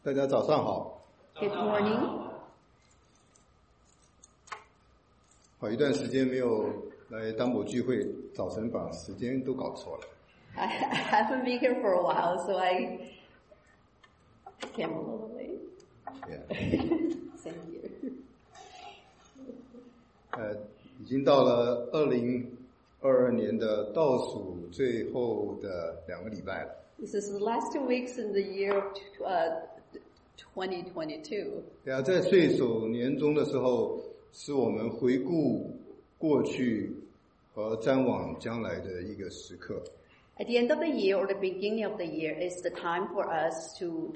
大家早上好。 Good morning. 好一段时间没有来当某聚会，早晨把时间都搞错了。 I haven't been here for a while, so I came a little late. Yeah. Same here. 已经到了2022年的倒数最后的2个礼拜了。 This is the last 2 weeks in the year of 2022. 对啊，在岁首年终的时候，是我们回顾过去和瞻望将来的一个时刻。 At the end of the year or the beginning of the year is the time for us to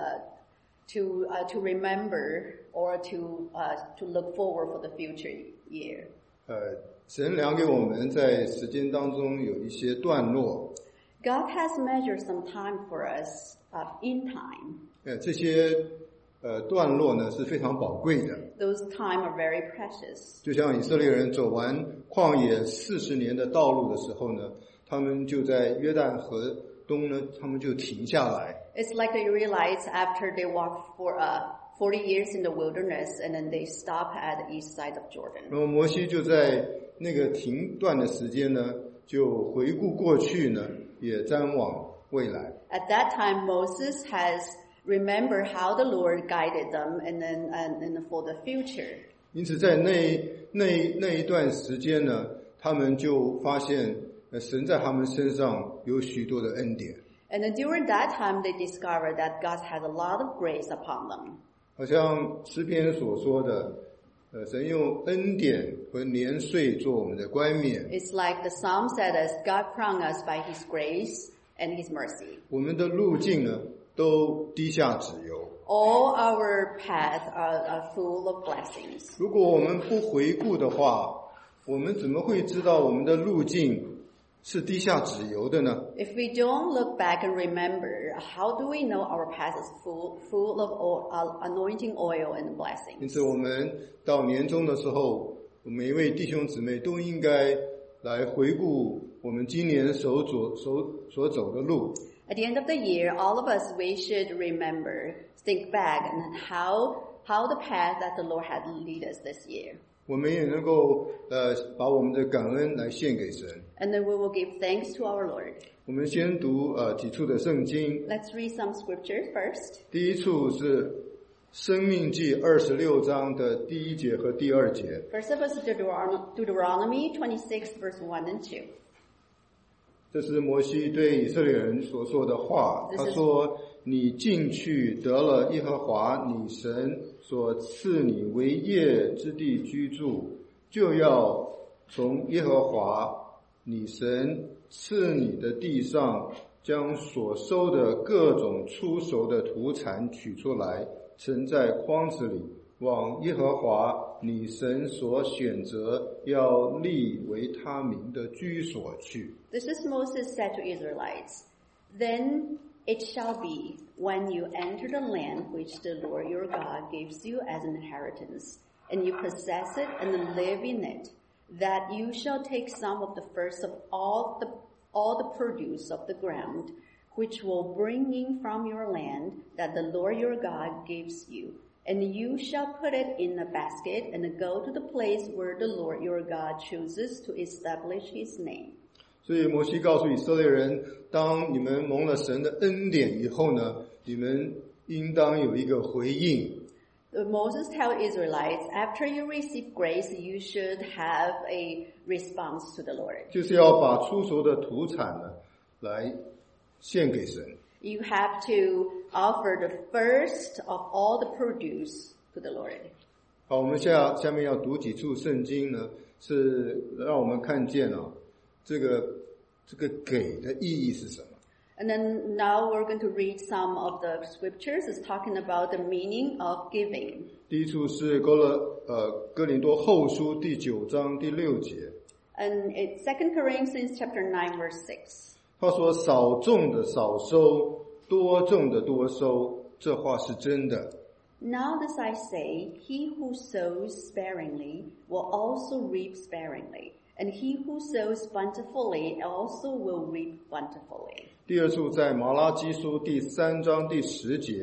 remember or to look forward for the future year. 神量给我们在时间当中有一些段落。 God has measured some time for us in time. 这些段落呢是非常宝贵的。 Those time are very precious. 就像以色列人走完旷野40年的道路的时候呢，他们就在约旦河东呢，他们就停下来。 It's like they realize after they walk for 40 years in the wilderness, and then they stop at the east side of Jordan. 那么摩西就在那个停断的时间呢，就回顾过去呢，也瞻望未来。 At that time, Moses has remembered how the Lord guided them, and then for the future. 因此，在那一段时间呢，他们就发现神在他们身上有许多的恩典。 And then during that time, they discovered that God has a lot of grace upon them. 好像诗篇所说的，神用恩典和年岁做我们的冠冕。 It's like the Psalm said us, God crowned us by His grace and His mercy. 我们的路径呢，都低下脂油。 All our paths are full of blessings. 如果我们不回顾的话，我们怎么会知道我们的路径是低下脂油的呢？ If we don't look back and remember, how do we know our path is full of anointing oil and blessings? 因此，我们到年终的时候，每一位弟兄姊妹都应该来回顾我们今年所走的路。 At the end of the year, all of us, we should remember, think back, and how the path that the Lord had lead us this year. 我们也能够把我们的感恩来献给神。 And then we will give thanks to our Lord. 我们先读几处的圣经。 Let's read some scriptures first. 第一处是申命记26章的第1节和第2节。 First of all, Deuteronomy 26, verse 1 and 2. 这是摩西对以色列人所说的话。他说：你进去得了耶和华你神所赐你为业之地居住，就要从耶和华你神赐你的地上将所收的各种出熟的土产取出来，盛在筐子里，往耶和华你神所选择要立为他名的居所去。 This is Moses said to Israelites, Then it shall be, when you enter the land which the Lord your God gives you as an inheritance, and you possess it and live in it, that you shall take some of the first of all the produce of the ground, which will bring in from your land that the Lord your God gives you. And you shall put it in a basket and go to the place where the Lord your God chooses to establish His name. 所以摩西告诉以色列人，当你们蒙了神的恩典以后呢，你们应当有一个回应。 Moses tells Israelites, after you receive grace, you should have a response to the Lord. 就是要把出熟的土产呢，来献给神。 You have to offer the first of all the produce to the Lord. 好，我们下面要读几处圣经呢，是让我们看见这个给的意义是什么。 And then now we're going to read some of the scriptures. It's talking about the meaning of giving. 第一处是哥林多后书第9章第6节。 And it's 2 Corinthians chapter 9, verse 6. 他说：少种的少收，多种的多收，这话是真的。 Now this I say, he who sows sparingly will also reap sparingly, and he who sows plentifully also will reap plentifully. 第二处在马拉基书第3章第10节。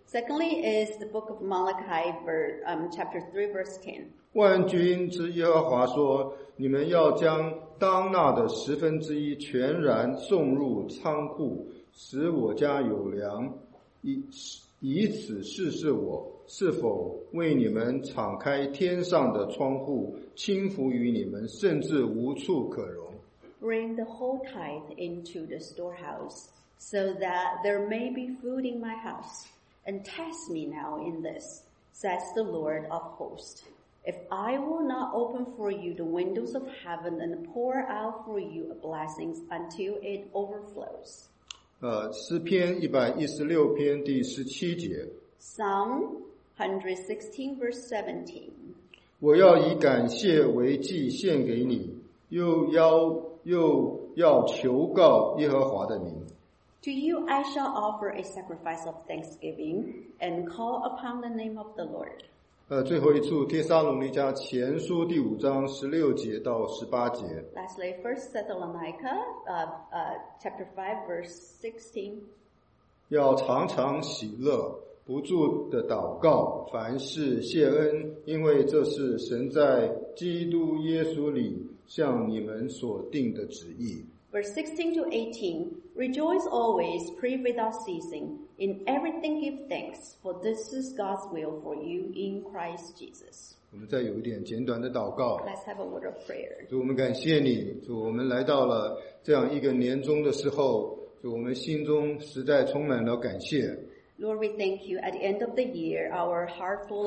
Secondly is the book of Malachi, chapter 3, verse 10. 万军之耶和华说：你们要将当纳的1/10全然送入仓库，使我家有粮，以此试试我是否为你们敞开天上的窗户，倾福于你们，甚至无处可容。 Bring the whole tithe into the storehouse, so that there may be food in my house. And test me now in this, says the Lord of hosts. If I will not open for you the windows of heaven and pour out for you blessings until it overflows. 诗篇116篇第17节。 Psalm 116 verse 17. 我要以感谢为祭献给你，又要求告耶和华的名。 To you I shall offer a sacrifice of thanksgiving and call upon the name of the Lord. 最后一处帖撒罗尼迦前书第5章16节到18节。 Lastly, 1 Thessalonica, chapter 5, verse 16. 要常常喜乐，不住的祷告，凡事谢恩，因为这是神在基督耶稣里向你们所定的旨意。 Verse 16 to 18, Rejoice always, pray without ceasing. In everything give thanks, for this is God's will for you in Christ Jesus. 我们再有一点简短的祷告。 Let's have a word of prayer. 主，我们感谢你，主，我们来到了这样一个年终的时候，主，我们心中实在充满了感谢。 Lord, we thank you. At the end of the year, our heart full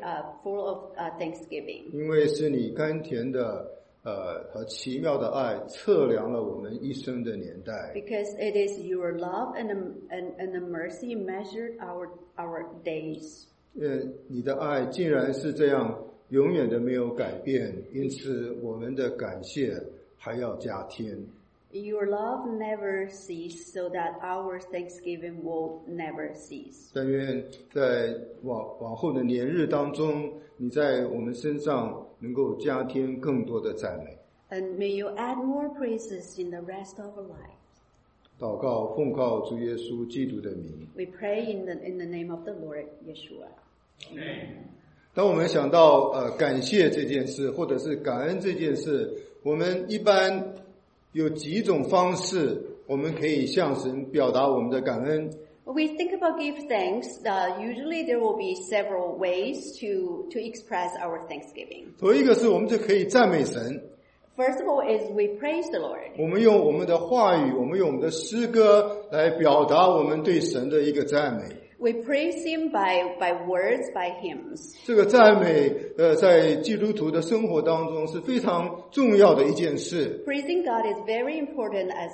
of thanksgiving. 因为是你甘甜的和奇妙的爱测量了我们一生的年代。 Because it is your love and the mercy measured our days. 你的爱竟然是这样永远的没有改变，因此我们的感谢还要加添。 Your love never cease, so that our thanksgiving will never cease. 但愿在往后的年日当中，你在我们身上能够加添更多的赞美。 And may you add more praises in the rest of our life. 祷告奉靠主耶稣基督的名。 We pray in the name of the Lord Yeshua. 当我们想到感谢这件事，或者是感恩这件事，我们一般有几种方式，我们可以向神表达我们的感恩。 When we think about give thanks, usually there will be several ways to express our thanksgiving. 头一个是我们就可以赞美神。 First of all is we praise the Lord. 我们用我们的话语，我们用我们的诗歌来表达我们对神的一个赞美。 We praise Him by words, by hymns. 这个赞美在基督徒的生活当中是非常重要的一件事。 Praising God is very important as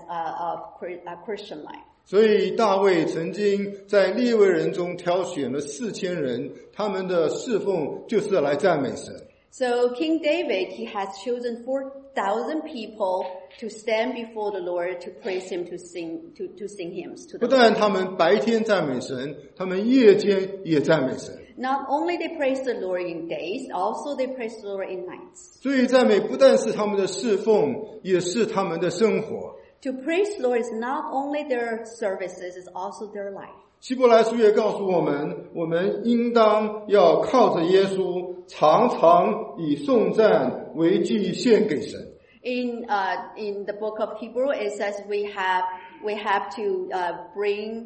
a Christian life. 所以大卫曾经在利未人中挑选了4000人，他们的侍奉就是来赞美神。 So King David, he has chosen 4,000 people to stand before the Lord to praise Him, to sing hymns to 不 the 但 Lord. 他们白天赞美神，他们夜间也赞美神。 Not only they praise the Lord in days, also they praise the Lord in nights. 所以赞美不但是他们的侍奉，也是他们的生活。 To praise the Lord is not only their services, it's also their life. 希伯来书也告诉我们，我们应当要靠着耶稣，常常以颂赞为祭献给神。 In the book of Hebrew, it says we have to bring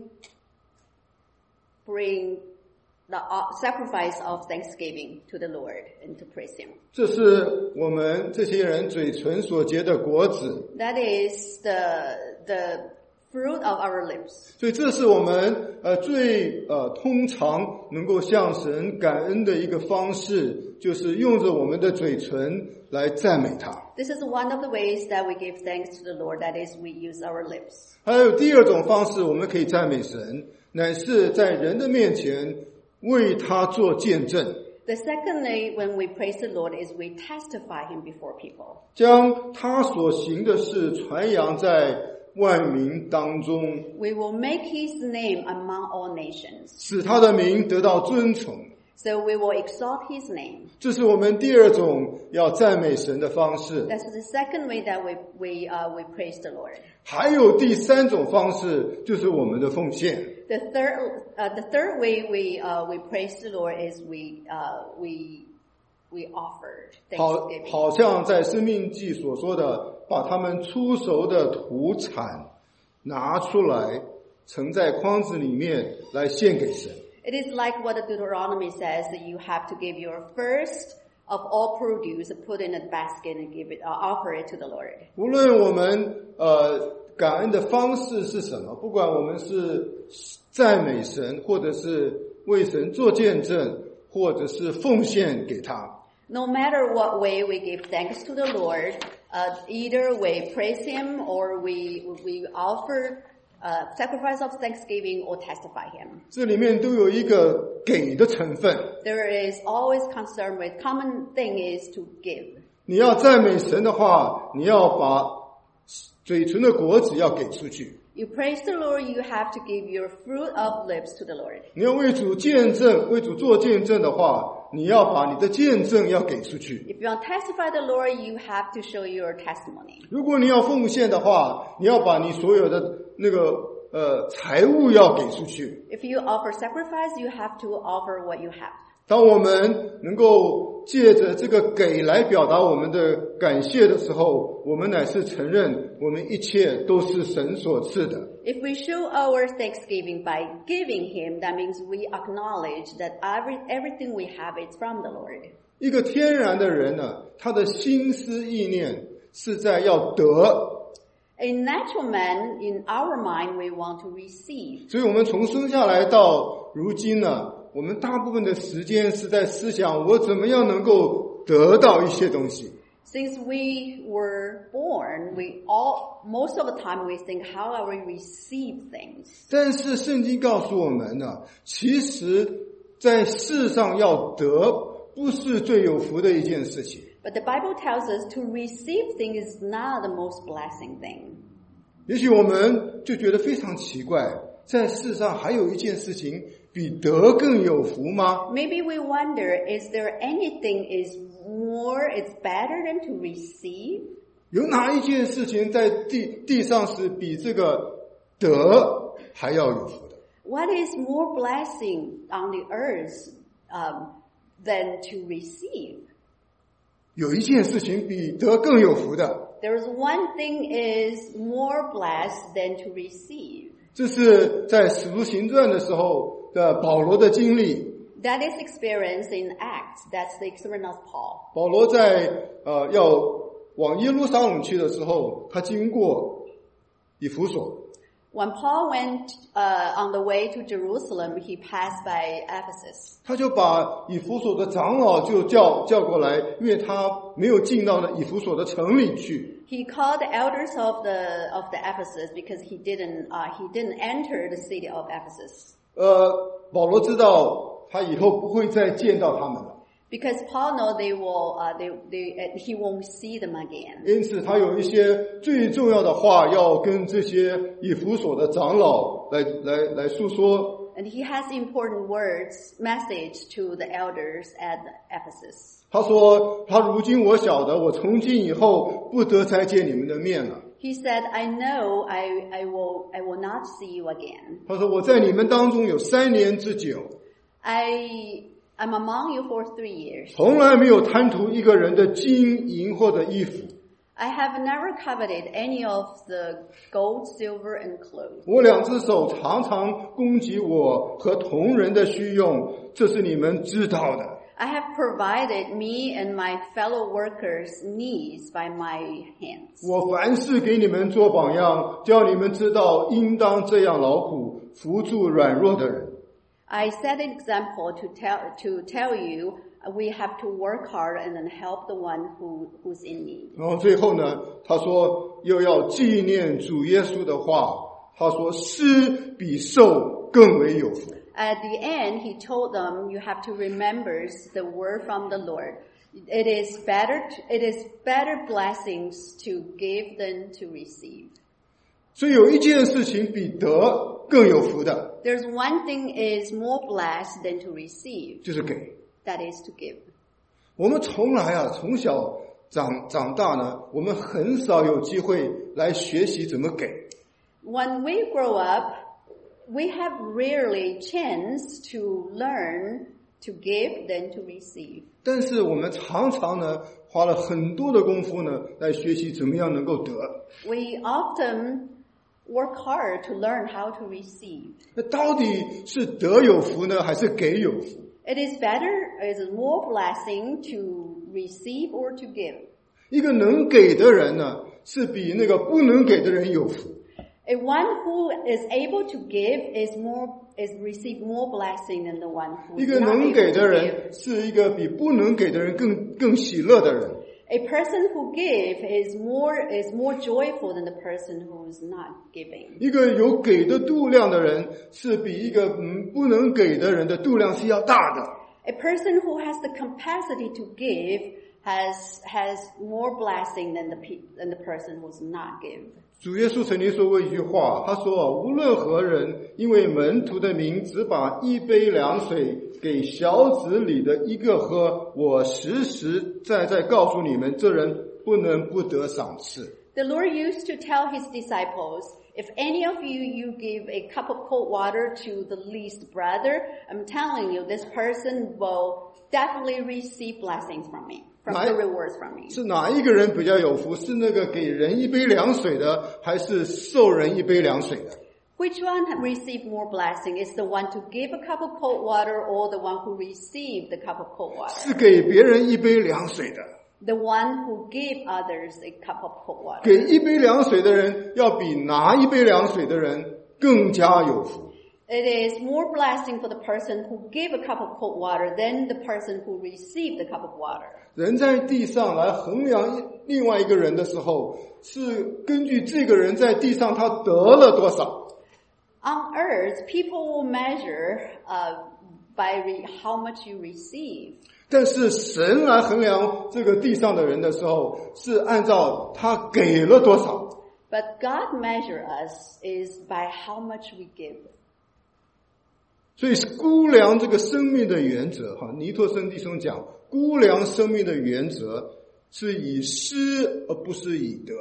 the sacrifice of thanksgiving to the Lord and to praise Him. 这是我们这些人嘴唇所结的果子。 That is the fruit of our lips. 所以这是我们最通常能够向神感恩的一个方式，就是用着我们的嘴唇来赞美他。 This is one of the ways that we give thanks to the Lord. That is, we use our lips. 还有第二种方式，我们可以赞美神，乃是在人的面前为他做见证。 The secondly, when we praise the Lord, is we testify Him before people. 将他所行的事传扬在万民当中， We will make His name among all nations, 使他的名得到尊崇。 So we will exalt his name. 这是我们第二种要赞美神的方式。 That's the second way that we praise the Lord. 还有第三种方式，就是我们的奉献。 The third way we praise the Lord is we offer 好 thanksgiving. 像在申命记所说的，把他们出熟的土产拿出来，盛在筐子里面来献给神。 It is like what the Deuteronomy says, that you have to give your first of all produce, put in a basket and offer it to the Lord. 无论我们感恩的方式是什么，不管我们是赞美神，或者是为神做见证，或者是奉献给他。 No matter what way we give thanks to the Lord, either we praise him or we offer sacrifice of thanksgiving or testify him. 这里面都有一个给的成分。 There is always concern with common thing is to give. 你要赞美神的话，你要把嘴唇的果子要给出去。 You praise the Lord, you have to give your fruit of lips to the Lord. 你要为主见证，为主做见证的话，你要把你的见证要给出去。 If you want to testify the Lord, you have to show your testimony. 如果你要奉献的话，你要把你所有的那个财物要给出去。 If you offer sacrifice, you have to offer what you have. 当我们能够借着这个给来表达我们的感谢的时候，我们乃是承认我们一切都是神所赐的。 If we show our thanksgiving by giving him, that means we acknowledge that everything we have is from the Lord. 一个天然的人呢，他的心思意念是在要得。 A natural man, in our mind, we want to receive. 所以我们从生下来到如今呢，我们大部分的时间是在思想我怎么样能够得到一些东西。 Since we were born, most of the time we think how are we receive things. 但是圣经告诉我们呢，其实在世上要得不是最有福的一件事情。 But the Bible tells us to receive things is not the most blessing thing. 也许我们就觉得非常奇怪，在世上还有一件事情比得更有福吗？ Maybe we wonder, is there anything it's better than to receive? 有哪一件事情在地上是比这个得还要有福的？ What is more blessing on the earth than to receive? 有一件事情比得更有福的， There is one thing is more blessed than to receive. 这是在使徒行传的时候的保罗的经历。 That is experienced in Acts. That's the experience of Paul. 保罗在要往耶路撒冷去的时候，他经过以弗所。 When Paul went on the way to Jerusalem, he passed by Ephesus. 他就把以弗所的长老就叫过来，因为他没有进到以弗所的城里去。 He called the elders of the Ephesus because he didn't enter the city of Ephesus. 保罗知道他以后不会再见到他们了， Because Paul knows he won't see them again. 因此他有一些最重要的话要跟这些以弗所的长老来诉说。 And he has important message to the elders at Ephesus. 他说：“他如今我晓得，我从今以后不得再见你们的面了。” He said, I know I will not see you again. 他说：“我在你们当中有3年之久， I'm among you for 3 years. 从来没有贪图一个人的金银或者衣服。 I have never coveted any of the gold, silver, and clothes. 我2只手常常供给我和同人的需用，这是你们知道的。 I have provided me and my fellow workers' needs by my hands. 我凡事给你们做榜样，叫你们知道应当这样劳苦，扶助软弱的人。” I set an example to tell you we have to work hard and then help the one who's in need. 然后最后呢，他说又要纪念主耶稣的话，他说施比受更为有福。 At the end, he told them, you have to remember the word from the Lord. It is better blessings to give than to receive. 所以有一件事情比得更有福的， There's one thing is more blessed than to receive. 就是给。 That is to give. 我们从小长大呢，我们很少有机会来学习怎么给。 When we grow up, we have rarely chance to learn to give than to receive. 但是我们常常呢，花了很多的功夫呢，来学习怎么样能够得。 We often work hard to learn how to receive. 那到底是得有福呢，还是给有福？ It is better, it is more blessing to receive or to give. 一个能给的人呢，是比那个不能给的人有福。 A one who is able to give is receive more blessing than the one who 一 is 个 not 能 able 给 to 的 give. 人，是一个比不能给的人更喜乐的人。 A person who give is more joyful than the person who is not giving. 一个有给的度量的人，是比一个不能给的人的度量是要大的。 A person who has the capacity to give has more blessing than the person who is not give. 主耶稣曾经说过一句话，他说：“无论何人因为门徒的名只把一杯凉水给小子里的一个喝，我实实在在告诉你们，这人不能不得赏赐。” The Lord used to tell his disciples, if any of you give a cup of cold water to the least brother, I'm telling you, this person will definitely receive blessings from me, from the rewards from me. 是哪一个人比较有福？是那个给人一杯凉水的，还是受人一杯凉水的？ Which one received more blessing? Is the one to give a cup of cold water or the one who received the cup of cold water? 是给别人一杯凉水的。 The one who gave others a cup of cold water. 给一杯凉水的人，要比拿一杯凉水的人更加有福。 It is more blessing for the person who gave a cup of cold water than the person who received the cup of water. 人在地上来衡量另外一个人的时候，是根据这个人在地上他得了多少。 On earth, people will measure by how much you receive. 但是神来衡量这个地上的人的时候，是按照他给了多少。 But God measure us is by how much we give. 所以估量这个生命的原则，尼托生弟兄讲，估量生命的原则是以施而不是以得。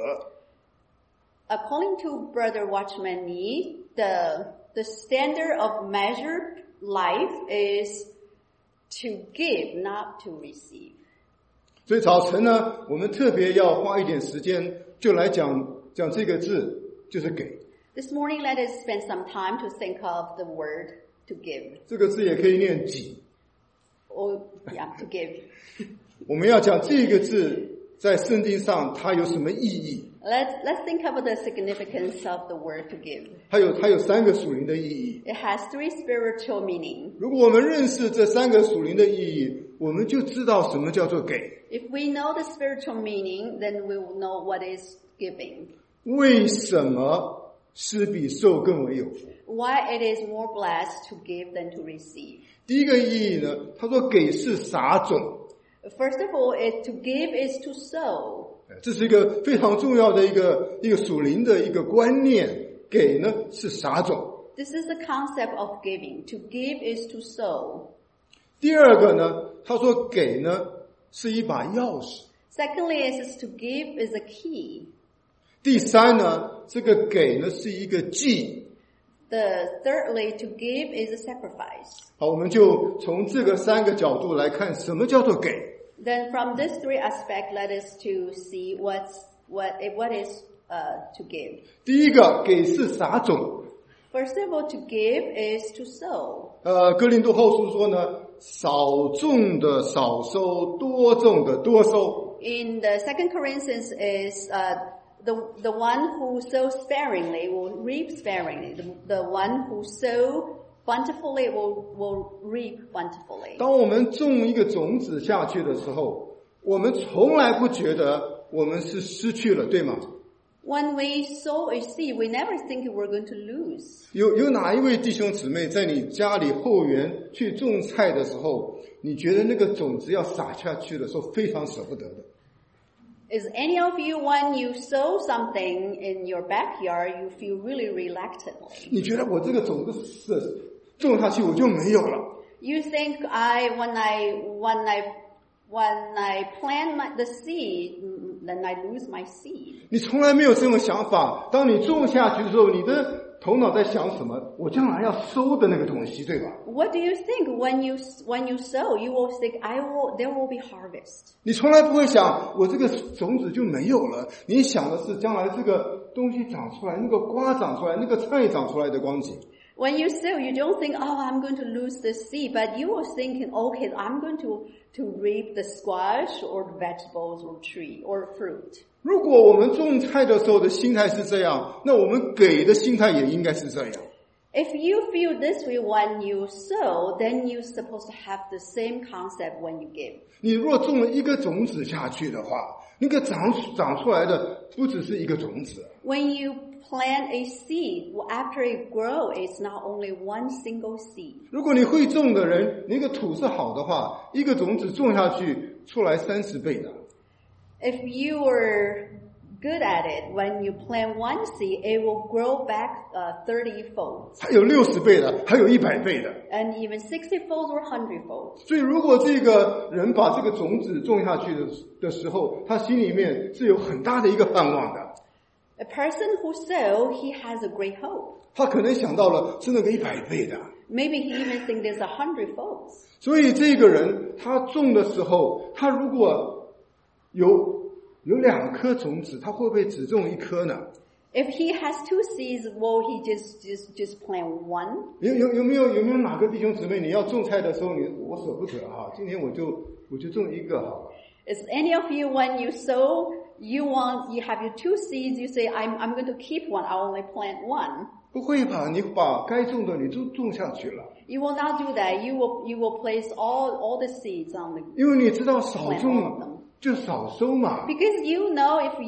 According to Brother Watchman Nee, the standard of measured life is to give, not to receive. 所以早晨呢，我们特别要花一点时间，就来讲这个字，就是给。 This morning, let us spend some time to think of the word to give. 这个字也可以念己。 Or, yeah, to give. 我们要讲这个字在圣经上它有什么意义？ Let's think about the significance of the word to give. 它有三个属灵的意义。 It has 3 spiritual meaning. 如果我们认识这三个属灵的意义，我们就知道什么叫做给。 If we know the spiritual meaning, then we will know what is giving. 为什么施比受更为有福？ Why it is more blessed to give than to receive. 第一个意义呢，他说给是撒种， First of all, to give is to sow. 这是一个非常重要的一个属灵的一个观念。给呢是撒种。 This is the concept of giving. To give is to sow. 第二个呢，他说给呢是一把钥匙。 Secondly, to give is a key. 第三呢，这个给呢是一个祭。 Thirdly, to give is a sacrifice. 好，我们就从这个三个角度来看，什么叫做给。 Then from these 3 aspects, let us to see what is to give. 第一个给是撒种。 First of all, to give is to sow. 哥林多后书说呢，少种的少收，多种的多收。 In the 2 Corinthians is the one who sows sparingly will reap sparingly. The one who sows bountifully will reap bountifully. 当我们种一个种子下去的时候，我们从来不觉得我们是失去了，对吗？ When we sow a seed, we never think we're going to lose. 有哪一位弟兄姊妹在你家里后园去种菜的时候，你觉得那个种子要撒下去的时候非常舍不得的？ Is any of you, when you sow something in your backyard, you feel really reluctantly? 你觉得我这个种子是种下去我就没有了？ You think when I plant the seed, then I lose my seed. 你从来没有这种想法。当你种下去的时候，你的头脑在想什么？我将来要收的那个东西，对吧？ What do you think when you sow? You will think, there will be harvest. 你从来不会想我这个种子就没有了，你想的是将来这个东西长出来，那个瓜长出来，那个菜长出来的光景。 When you sow, you don't think, I'm going to lose the seed, but you are thinking, okay, I'm going to reap the squash or the vegetables or tree or fruit. 如果我们种菜的时候的心态是这样，那我们给的心态也应该是这样。 If you feel this way when you sow, then you're supposed to have the same concept when you give. 你若种了一个种子下去的话，那个长出来的不只是一个种子。 When you plant a seed, after it grows, it's not only one single seed. 如果你会种的人，那个土是好的话，一个种子种下去出来30倍的。 If you are good at it, when you plant one seed, it will grow back 30 folds. 还有60倍的，还有100倍的。 And even 60 folds or 100 folds. 所以如果这个人把这个种子种下去的时候，他心里面是有很大的一个盼望的。 A person who sows, he has a great hope. 他可能想到了是那个100倍的。 Maybe he even thinks there's 100 folds. 所以这个人他种的时候，他如果有2颗种子，他会不会只种1颗呢？ If he has 2 seeds, will he just plant one? 有没有哪个弟兄姊妹你要种菜的时候，我舍不得哈，今天我就种1个好了。 Is any of you, when you sow, you have your 2 seeds, you say, I'm going to keep one, I'll only plant one. 不会吧？你把该种的你都种下去了。 You will not do that. You will place all the seeds on the 因为你知道少 plant all of 种 them. 就少收嘛。 Because you know if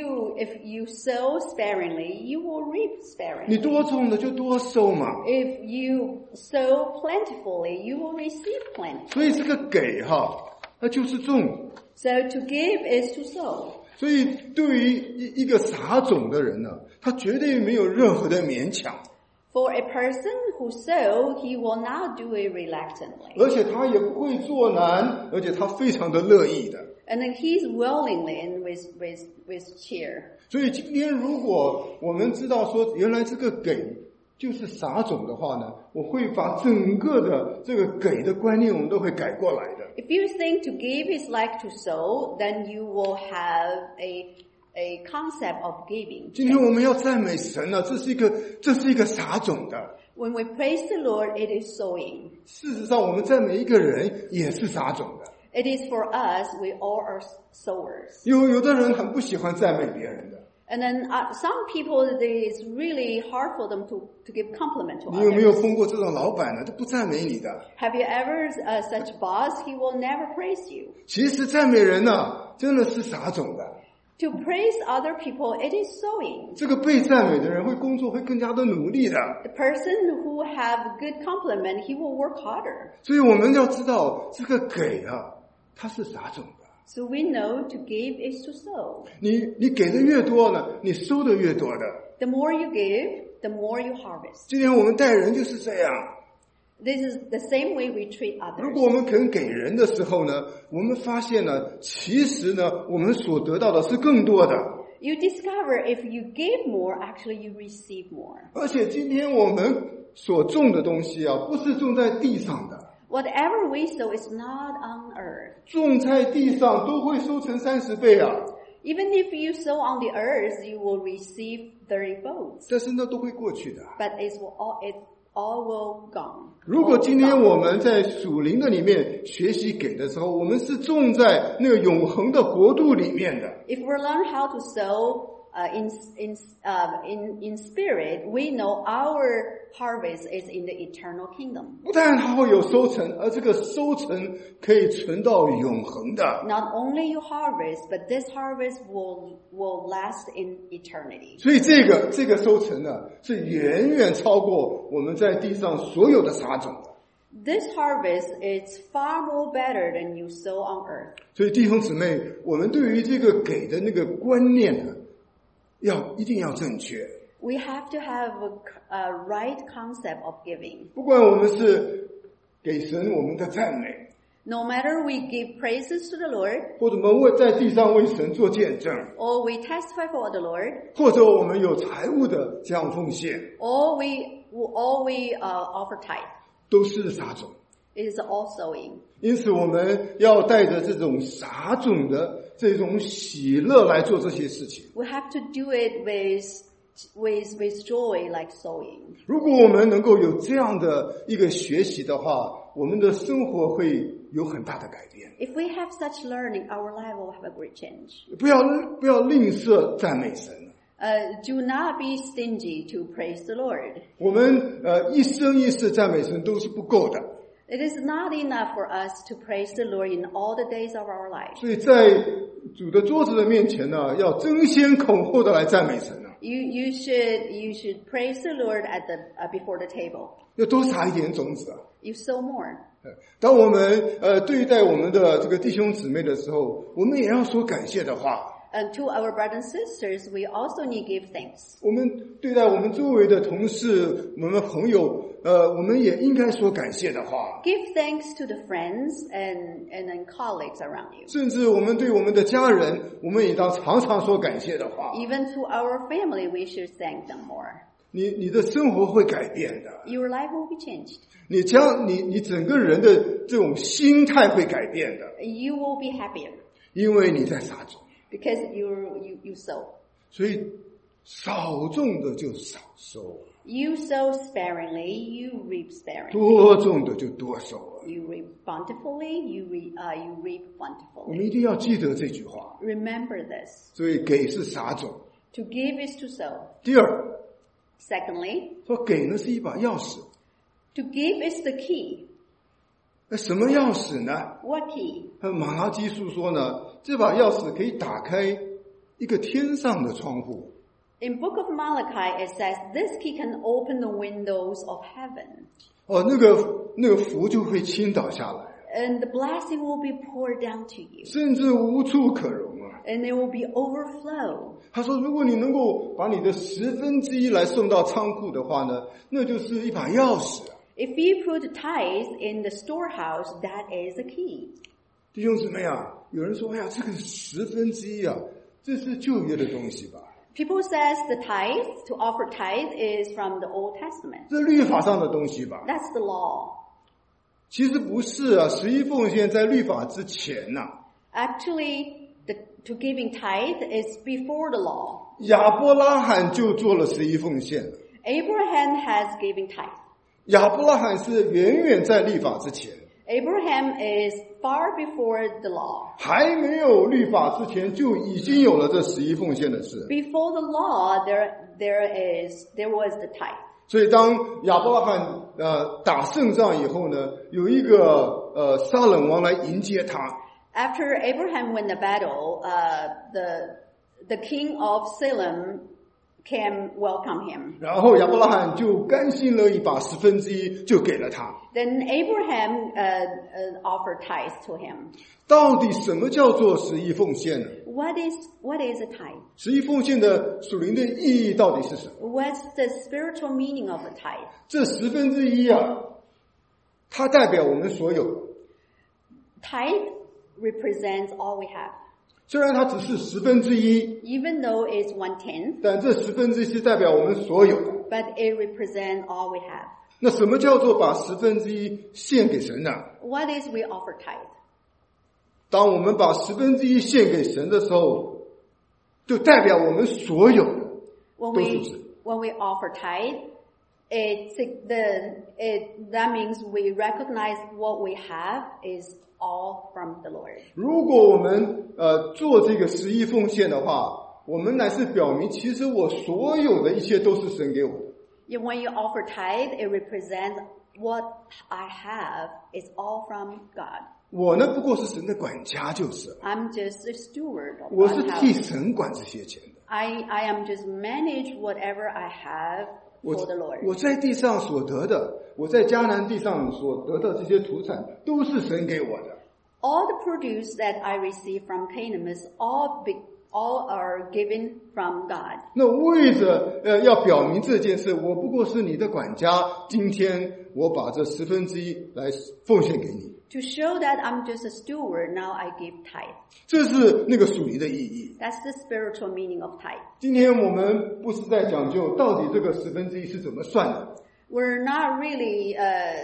you sow sparingly, you will reap 你 sparingly. 多种的就多收嘛。 If you sow plentifully, you will receive plenty. 所以这个给哈，那就是种。 So to give is to sow. 所以对于一个撒种的人呢，他绝对没有任何的勉强， For a person who sow, he will not do it reluctantly. 而且他也不会做难，而且他非常的乐意的。 And then he's willingly and with cheer. 所以今天如果我们知道说原来这个给就是撒种的话呢，我会把整个的这个给的观念我们都会改过来的。 If you think to give is like to sow, then you will have a concept of giving. 今天我们要赞美神呢，这是一个撒种的。 When we praise the Lord, it is sowing. 事实上，我们赞美一个人也是撒种的。 It is for us, we all are sowers. 有的人很不喜欢赞美别人的。 And then some people, it's really hard for them to give compliment to 你有没有 others. 碰过这种老板呢？他不赞美你的。 Have you ever such boss? He will never praise you. 其实赞美人呢，真的是撒种的。 To praise other people, it is sowing. 这个被赞美的人会工作，会更加的努力的。 The person who have good compliment, he will work harder. 所以我们要知道，这个给啊，它是撒种的。 So we know to give is to sow. 你给的越多呢，你收的越多的。 The more you give, the more you harvest. 今天我们待人就是这样。 This is the same way we treat 如 others. 果我们肯给人的时候呢，我们发现呢，其实呢，我们所得到的是更多的。 You discover if you give more, actually you receive more. 而且今天我们所种的东西啊，不是种在地上的， Whatever we sow is not on earth. 种在地上都会收成30倍啊。 Even if you sow on the earth, you will receive 30 folds. 但是那都会过去的。 But it all will gone. 如果今天我们在属灵的里面学习给的时候，我们是种在那个永恒的国度里面的。 If we learn how to sow in spirit, we know our harvest is in the eternal kingdom. 不但它会有收成，而这个收成可以存到永恒的。 Not only you harvest, but this harvest will last in eternity. 所以这个收成呢，是远远超过我们在地上所有的撒种的。 This harvest is far more better than you sow on earth. 所以弟兄姊妹，我们对于这个给的那个观念呢，一定要正确。 We have to have a right concept of giving. 不管我们是给神我们的赞美， No matter we give praises to the Lord, 或者我们在地上为神做见证， or we testify for the Lord, 或者我们有财务的这样奉献， or we offer tithe. 都是撒种。 It is all sowing. 因此我们要带着这种撒种的这种喜乐来做这些事情。 We have to do it with joy like sowing. 如果我们能够有这样的一个学习的话，我们的生活会有很大的改变。 If we have such learning, our life will have a great change. 不要吝啬赞美神。 Do not be stingy to praise the Lord. 我们一生一世赞美神都是不够的。 It is not enough for us to praise the Lord in all the days of our life. 所以在主的桌子的面前呢，要争先恐后的来赞美神。 You should praise the Lord at before the table. 要多撒一点种子。 You sow more. 当我们对待我们的这个弟兄姊妹的时候，我们也要说感谢的话。 And to our brothers and sisters, we also need to give thanks. 我们对待我们周围的同事、我们的朋友，我们也应该说感谢的话。 Give thanks to the friends and colleagues around you. 甚至我们对我们的家人，我们也当常常说感谢的话。 Even to our family, we should thank them more. 你的生活会改变的。 Your life will be changed. 你整个人的这种心态会改变的， You will be happier 因为你在撒种。 because you sow. 所以少种的就少收， You sow sparingly, you reap sparingly. 多种的就多收啊。 You reap bountifully, you reap 我 bountifully. 们一定要记得这句话。 Remember this. 所以给是撒种。 To give is to sow. 第二， Secondly, 说给呢是一把钥匙。 to give is the key. 那什么钥匙呢？ What key? 马拉基书说呢，这把钥匙可以打开一个天上的窗户。 In Book of Malachi, it says this key can open the windows of heaven. 那个福就会倾倒下来， And the blessing will be poured down to you. 甚至无处可容啊。 And there will be overflow. 他说，如果你能够把你的1/10来送到仓库的话呢，那就是一把钥匙啊。 If you put tithes in the storehouse, that is the key. 弟兄姊妹啊，有人说，哎呀，这个1/10啊，这是旧约的东西吧？ People says the tithe, to offer tithe is from the Old Testament. 这律法上的东西吧？ That's the law. 其实不是啊，11奉献在律法之前呐。 Actually, to giving tithe is before the law. 亚伯拉罕就做了11奉献。 Abraham has given tithe. 亚伯拉罕是远远在律法之前， Abraham is far before the law. 还没有律法之前就已经有了这11奉献的事。 Before the law, there was the tithe. 所以当亚伯拉罕打胜仗以后呢，有一个撒冷王来迎接他。 After Abraham won the battle, the king of Salem came welcome him. 然后亚伯拉罕就甘心乐意把1/10就给了他。 Then Abraham offered tithe to him. 到底什么叫做11奉献呢？ What is a tithe? 11奉献的属灵的意义到底是什么？ What's the spiritual meaning of a tithe? 这1/10啊，它代表我们所有的。 Tithe represents all we have. 虽然它只是1/10， Even though it's 1/10, 但这1/10是代表我们所有的。 but it represents all we have. 那什么叫做把1/10献给神呢？ What is we offer tithe? 当我们把1/10献给神的时候，就代表我们所有的 When 都属神。 we offer tithe, that means we recognize what we have is all from the Lord. 如果我们做这个11奉献的话，我们乃是表明，其实我所有的一切都是神给我的。 When you offer tithe, it represents what I have is all from God. 我呢，不过是神的管家，就是了。 I'm just a steward of 我是 God's 替 house. 神管这些钱的。 I am just manage whatever I have for the Lord. 我在地上所得的，我在迦南地上所得的这些土产，都是神给我的。 All the produce that I receive from Canaan is all are given from God. 那为着要表明这件事，我不过是你的管家，今天我把这1/10来奉献给你。 To show that I'm just a steward, now I give tithe. 这是那个属灵的意义。 That's the spiritual meaning of tithe. 今天我们不是在讲究到底这个1/10是怎么算的。 We're not really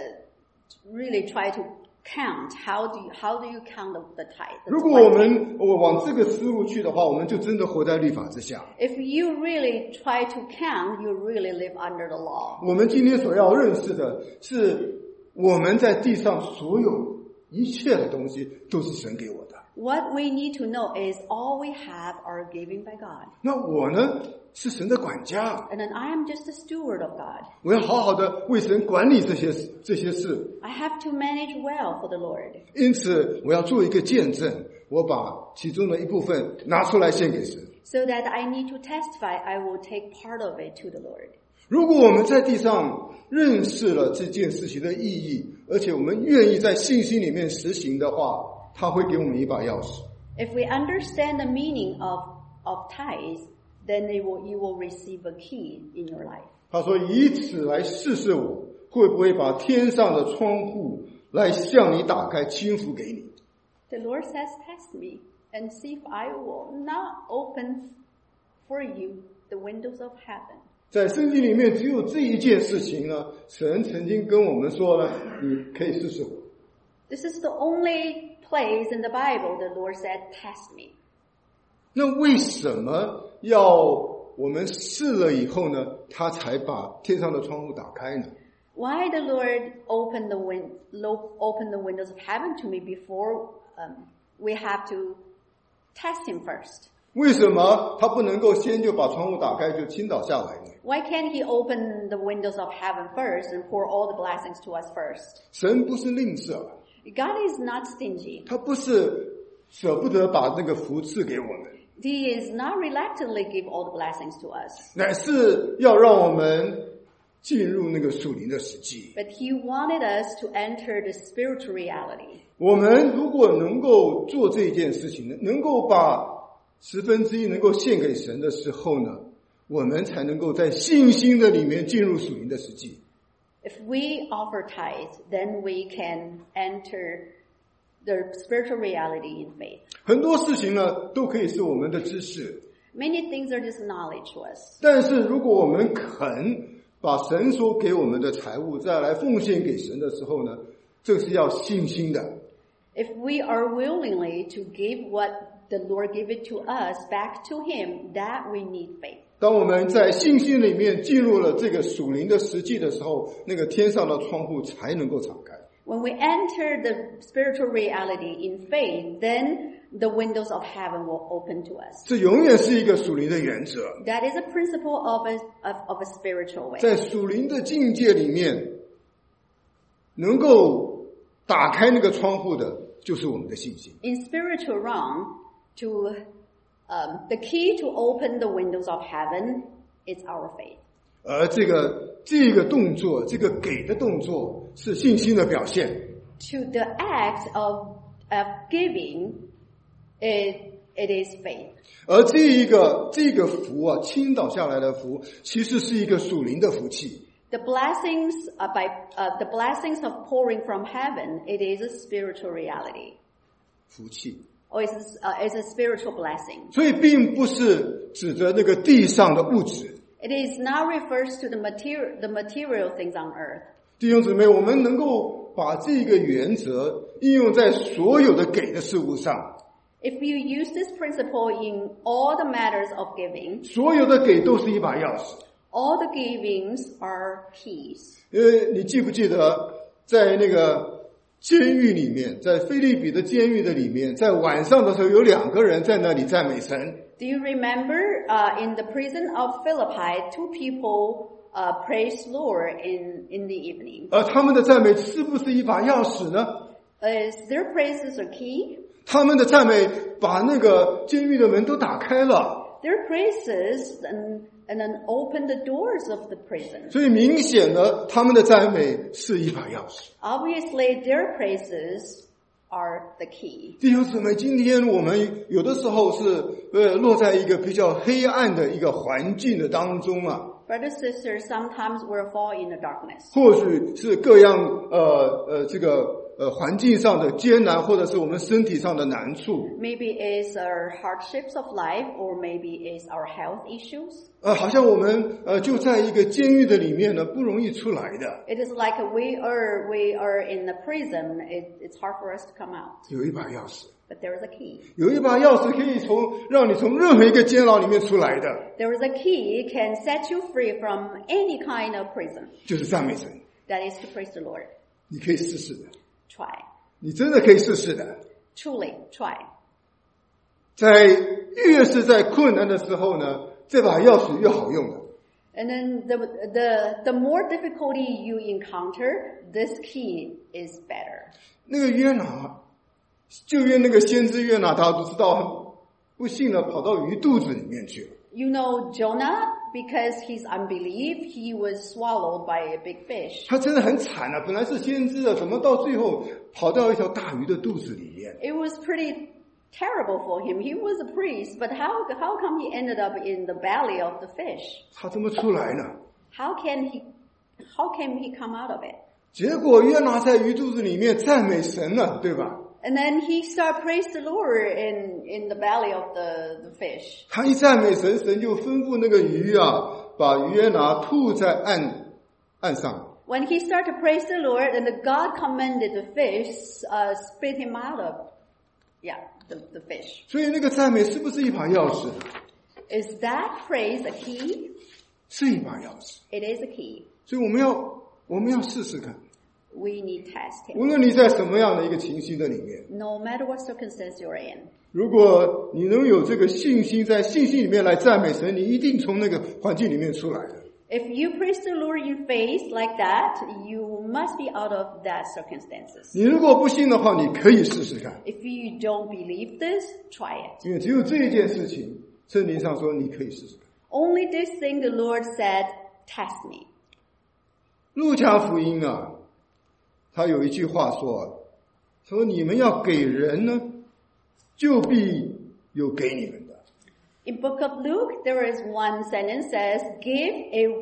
try to count. How do you count the tithe? 如果我们往这个思路去的话，我们就真的活在律法之下。 If you really try to count, you really live under the law. 我们今天所要认识的是，我们在地上所有一切的东西都是神给我的。 What we need to know is all we have are given by God. 那我呢，是神的管家。 And then I am just a steward of God. 我要好好的为神管理这些事。 I have to manage well for the Lord. 因此，我要做一个见证，我把其中的一部分拿出来献给神。 So that I need to testify, I will take part of it to the Lord. 如果我们在地上认识了这件事情的意义，而且我们愿意在信心里面实行的话，他会给我们一把钥匙。 If we understand the meaning of tithes, then you will receive a key in your life. 他说：“以此来试试我，会不会把天上的窗户来向你打开，倾覆给你。” The Lord says, "Test me and see if I will not open for you the windows of heaven." 在圣经里面，只有这一件事情呢，神曾经跟我们说呢，你可以试试我。 This is the only place in the Bible the Lord said, "Test me." 那为什么要我们试了以后呢，他才把天上的窗户打开呢？ Why the Lord opened the windows of heaven to me before we have to test Him first? 为什么他不能够先就把窗户打开就倾倒下来呢？ Why can't He open the windows of heaven first and pour all the blessings to us first? 神不是吝啬， God is not stingy. 他不是舍不得把这个福赐给我们， He is not reluctantly give all the blessings to us. 乃是要让我们进入那个属灵的实际。 But He wanted us to enter the spiritual reality. 我们如果能够做这件事情呢，能够把1/10能够献给神的时候呢，我们才能够在信心的里面进入属灵的实际。 If we offer tithe, then we can enter the spiritual reality in faith. 很多事情呢，都可以是我们的知识， Many things are just knowledge to us. 但是如果我们肯把神所给我们的财物再来奉献给神的时候呢，这是要信心的。 If we are willingly to give what the Lord gave it to us back to Him, that we need faith. 当我们在信心里面进入了这个属灵的实际的时候，那个天上的窗户才能够敞开。 When we enter the spiritual reality in faith, then the windows of heaven will open to us. 这永远是一个属灵的原则。 That is a principle of a spiritual way. 在属灵的境界里面，能够打开那个窗户的，就是我们的信心。 In spiritual realm, the key to open the windows of heaven is our faith. 而这个动作，这个给的动作，是信心的表现。 To the act of giving, it is faith. 而这个福啊，倾倒下来的福，其实是一个属灵的福气。 The blessings the blessings of pouring from heaven, it is a spiritual reality. 福气。 Or it's a spiritual blessing. 所以并不是指着那个地上的物质。 It is not refers to the material things on earth. 弟兄姊妹，我们能够把这个原则应用在所有的给的事物上。 If you use this principle in all the matters of giving, 所有的给都是一把钥匙。 all the givings are keys. 你记不记得在那个监狱里面，在腓立比的监狱的里面，在晚上的时候有2个人在那里赞美神。 Do you remember in the prison of Philippi, 2 people praised Lord in the evening? 而他们的赞美是不是一把钥匙呢？ Is their praises a key? 他们的赞美把那个监狱的门都打开了。 Their praises and then opened the doors of the prison. 所以明显的，他们的赞美是一把钥匙。 Obviously, their praises are the key. 弟兄姊妹，今天我们有的时候是落在一个比较黑暗的一个环境的当中啊， Brothers and sisters, sometimes we're fall in the darkness. 或许是各样环境上的艰难，或者是我们身体上的难处。 Maybe it's our hardships of life, or maybe it's our health issues. 好像我们就在一个监狱的里面呢，不容易出来的。 It is like we are in the prison. It's hard for us to come out. 有一把钥匙， But there is a key. 有一把钥匙可以让你从任何一个监牢里面出来的， There is a key can set you free from any kind of prison. 就是赞美神。 That is to praise the Lord. 你可以试试的， Try. 你真的可以试试的。 Truly, try. 越是在困难的时候呢，这把钥匙越好用的。 And then the more difficulty you encounter, this key is better. 那个约拿，旧约那个先知约拿，大家都知道，不幸的跑到鱼肚子里面去了。 You know Jonah, because his unbelief, he was swallowed by a big fish. 他真的很惨啊！本来是先知的，怎么到最后跑到一条大鱼的肚子里面？ It was pretty terrible for him. He was a priest, but how come he ended up in the belly of the fish? 他怎么出来呢？ How can he come out of it? 结果约拿在鱼肚子里面赞美神了，对吧？ And then he started praise the Lord in the belly of the fish. 他一赞美神，神就吩咐那个鱼啊，把约拿吐在岸上。 When he started to praise the Lord, and God commanded the fish, spit him out of, the fish. 所以那个赞美是不是一把钥匙？ Is that praise a key? 是一把钥匙。 It is a key. 所以我们要试试看， We need testing. 无论你在什么样的一个情形的里面， No matter what circumstance you're in. 如果你能有这个信心，在信心里面来赞美神，你一定从那个环境里面出来的。 If you praise the Lord in faith like that, you must be out of that circumstances. 你如果不信的话，你可以试试看， If you don't believe this, try it. 因为只有这一件事情，圣经上说你可以试试看。 Only this thing the Lord said, test me. 路加福音啊，他有一句话说你们要给人呢，就必有给你们的。 In book of Luke, there is one sentence says, give,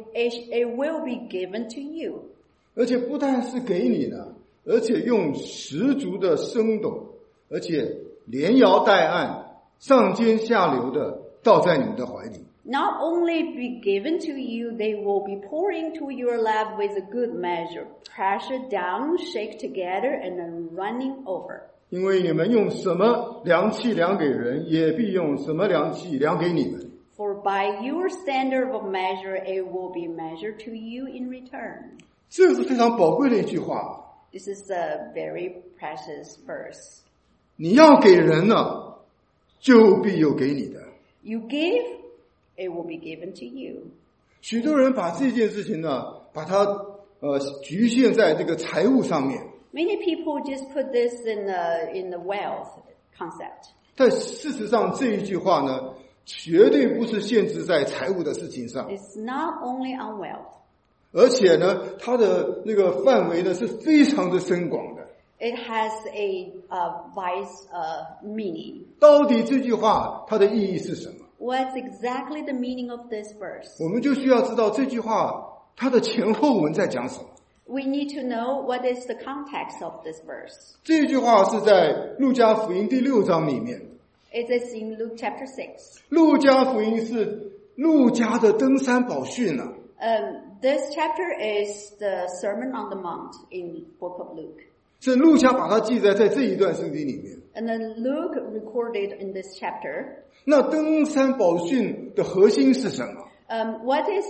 it will be given to you. 而且不但是给你呢，而且用十足的生动，而且连摇带按，上尖下流的倒在你们的怀里。 Not only be given to you, they will be poured into your lap with a good measure, pressed down, shake together, and then running over. 因为你们用什么量器量给人，也必用什么量器量给你们。 For by your standard of measure, it will be measured to you in return. 这是非常宝贵的一句话。 This is a very precious verse. 你要给人呢，就必有给你的。 You give, it will be given to you. 许多人把这件事情呢，把它局限在这个财务上面。 Many people just put this in the wealth concept. 但事实上，这一句话呢，绝对不是限制在财务的事情上， It's not only on wealth. 而且呢，它的那个范围呢是非常的深广的。 It has a wise meaning. 到底这句话它的意义是什么？ What's exactly the meaning of this verse? 我们就需要知道这句话它的前后文在讲什么。 We need to know what is the context of this verse. 这句话是在路加福音第6章里面。 It is in Luke chapter 6. 路加福音是路加的登山宝训啊。 This chapter is the Sermon on the Mount in book of Luke. 是路加把它记载在这一段圣经里面。 And then Luke recorded in this chapter. 那登山宝训的核心是什么？ What is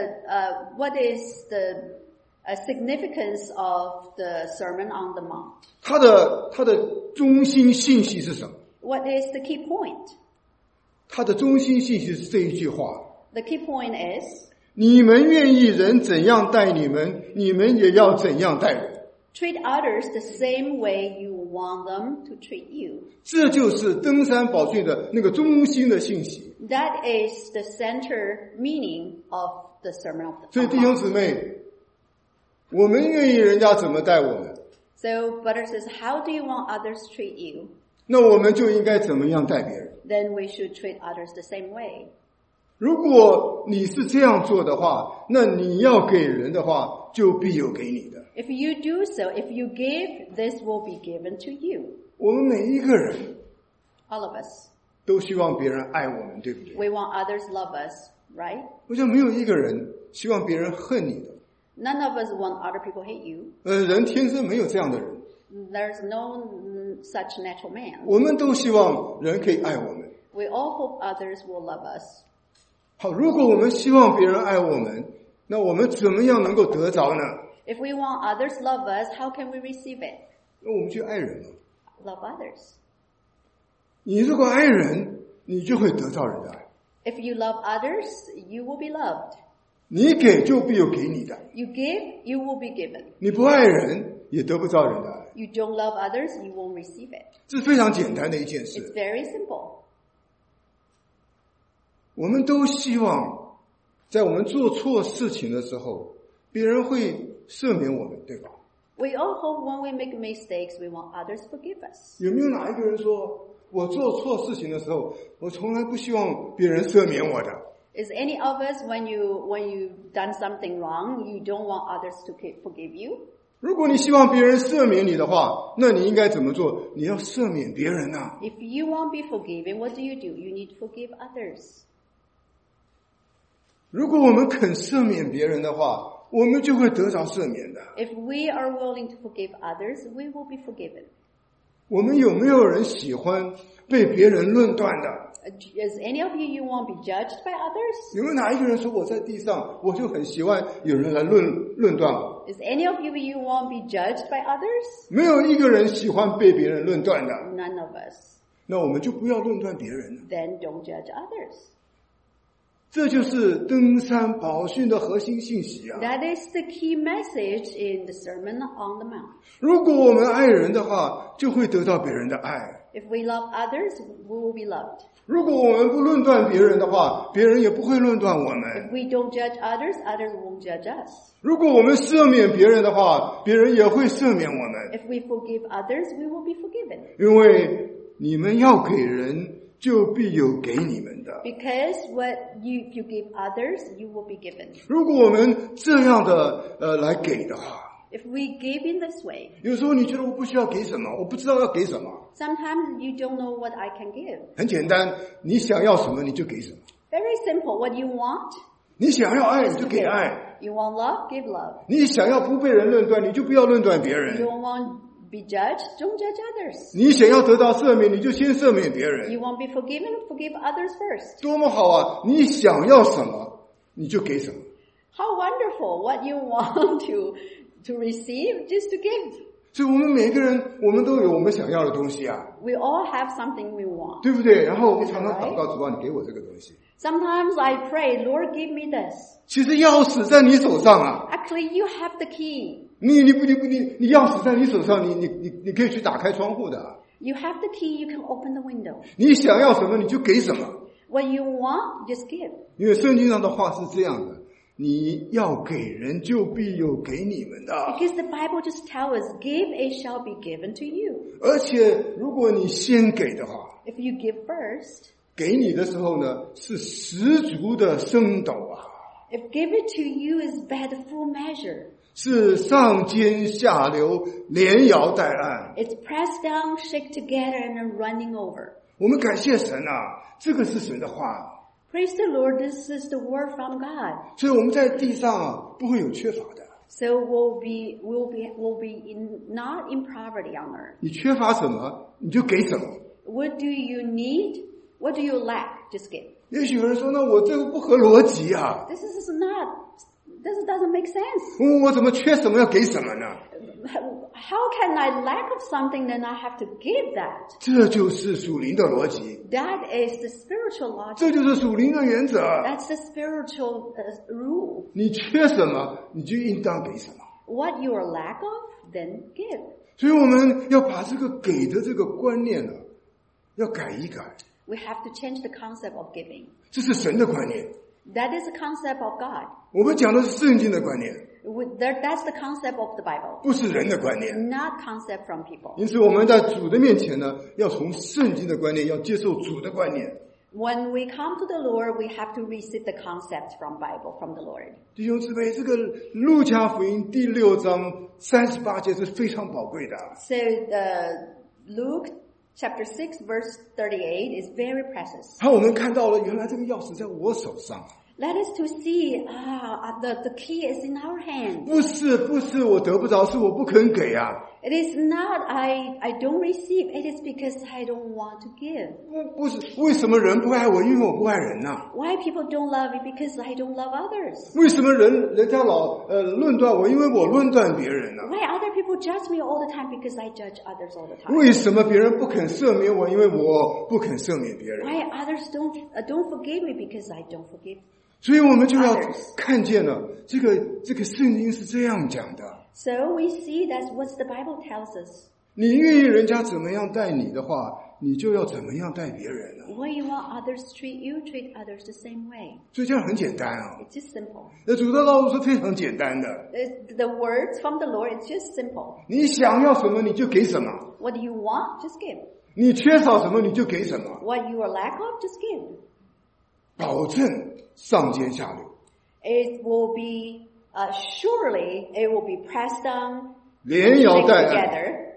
the significance of the Sermon on the Mount? 它的中心信息是什么？ What is the key point? 它的中心信息是这一句话： The key point is, 你们愿意人怎样待你们，你们也要怎样待人。 Treat others the same way you want them to treat you. 这就是登山宝训的那个中心的信息。 That is the center meaning of the Sermon of the 所以弟兄 Mount. 姊妹，我们愿意人家怎么待我们， So, brothers and sisters, how do you want others to treat you? 那我们就应该怎么样待别人。 Then we should treat others the same way. 如果你是这样做的话，那你要给人的话，就必有给你的。 If you do so, if you give, this will be given to you. 我们每一个人 All of us. 都希望别人爱我们，对不对？ We want others to love us, right? 我想没有一个人希望别人恨你的。 None of us want other people to hate you. 人天生没有这样的人， There's no such natural man. 我们都希望人可以爱我们。 We all hope others will love us. 好，如果我们希望别人爱我们，那我们怎么样能够得着呢？ If we want others to love us, how can we receive it? 那我们去爱人嘛。 Love others. 你如果爱人，你就会得到人的爱。 If you love others, you will be loved. 你给就必有给你的。 You give, you will be given. 你不爱人，也得不到人的爱。 You don't love others, you won't receive it. 这是非常简单的一件 It's 事。 very simple. 我们都希望在我们做错事情的时候，别人会赦免我们，对吧？ We all hope when we make mistakes, we want others to forgive us. 有没有哪一个人说，我做错事情的时候，我从来不希望别人赦免我的？ Is any of us, when you've done something wrong, you don't want others to forgive you? 如果你希望别人赦免你的话，那你应该怎么做？你要赦免别人啊。 If you won't be forgiven, what do? You need to forgive others. 如果我们肯赦免别人的话，我们就会得着赦免的。 If we are willing to forgive others, we will be forgiven. 我们有没有人喜欢被别人论断的？ Is any of you won't be judged by others? 有没有哪一个人说我在地上，我就很喜欢有人来论断我？ Is any of you won't be judged by others? 没有一个人喜欢被别人论断的。 None of us. 那我们就不要论断别人了。 Then don't judge others. 这就是登山宝训的核心信息啊！ That is the key message in the Sermon on the Mount. 如果我们爱人的话，就会得到别人的爱。 If we love others, we will be loved. 如果我们不论断别人的话，别人也不会论断我 If 们。 we don't judge others, others won't judge us. 如果我们赦免别人的话，别人也会赦免我们。 If we forgive others, we will be forgiven. 因为你们要给人，就必有给你们的。 Because if you give others, you will be given. 如果我们这样的来给的话， If we give in this way, 有时候你觉得我不需要给什么，我不知道要给什么。 sometimes you don't know what I can give. 很简单，你想要什么你就给什么。 Very simple. What you want, 你想要爱，你就 to 给 give. 爱。 You want love, give love. 你想要不被人论断，你就不要论断别 You 人。 don't want be judged, don't judge others. 你想要得到赦免，你就先赦免别人。 You won't be forgiven, forgive others first. 多么好啊！你想要什么，你就给什么。 How wonderful. What you want to receive, just to give. 所以我们每一个人，我们都有我们想要的东西啊， We all have something we want. 对不对？然后我们常常祷告主啊，你给我这个东西。 Sometimes I pray, Lord, give me this. 其实钥匙在你手上啊， Actually, you have the key. 你钥匙在你手上，你可以去打开窗户的啊。 You have the key, you can open the window. 你想要什么，你就给什么。 What you want, just give. 因为圣经上的话是这样的，你要给人，就必有给你们的。 Because the Bible just tells us, give, it shall be given to you. 而且如果你先给的话， If you give first, 给你的时候呢，是十足的升斗啊， if give it to you is by the full measure. 是上尖下流，连摇带按。 It's pressed down, shake together, and then running over. 我们感谢神啊，这个是神的话， Praise the Lord, this is the word from God. 所以我们在地上啊不会有缺乏的。 So we'll be not in poverty on earth. 你缺乏什么，你就给什么。 What do you need? What do you lack? Just give. 也许有人说，那我这个不合逻辑啊， This doesn't make sense. 我怎么缺什么要给什么呢？ How can I lack of something then I have to give that? 这就是属灵的逻辑， That is the spiritual logic. 这就是属灵的原则。 That's the spiritual rule. 你缺什么，你就应当给什么。 what you are lack of, then give. 所以我们要把这个给的这个观念呢，要改一改。 We have to change the concept of giving. 这是神的观念， That is the concept of God. 我们讲的是圣经的观念， That's the concept of the Bible, 不是人的观念。 not concept from people. 因此我们在主的面前呢，要从圣经的观念，要接受主的观念。 When we come to the Lord, we have to receive the concepts from Bible, from the Lord. 弟兄姊妹，这个路加福音第6章38节是非常宝贵的。 So Luke chapter 6 verse 38 is very precious. 好，我们看到了，原来这个钥匙在我手上。 Let us to see, the key is in our hand. 不是我得不着，是我不肯给啊。 It is not I don't receive, it is because I don't want to give. 不是，为什么人不爱我？因为我不爱人啊。 Why people don't love me? Because I don't love others. 为什么人家老论断我？因为我论断别人啊。 Why other people judge me all the time? Because I judge others all the time. 为什么别人不肯赦免我？因为我不肯赦免别人。 Why others don't forgive me? Because I don't forgive. 所以我们就要看见了，这个圣经是这样讲的。 So we see that's what the Bible tells us. 你愿意人家怎么样待你的话，你就要怎么样待别人啊。 When you want others to treat you, treat others the same way. 所以这样很简单啊。 It's just simple. 那主的道路是非常简单的。 The words from the Lord, it's just simple. 你想要什么你就给什么， What do you want? Just give. 你缺少什么你就给什么， What you are lack of, just give. 保证上尖下流。 It will be, surely it will be pressed down, 连摇 shaken 带按， together,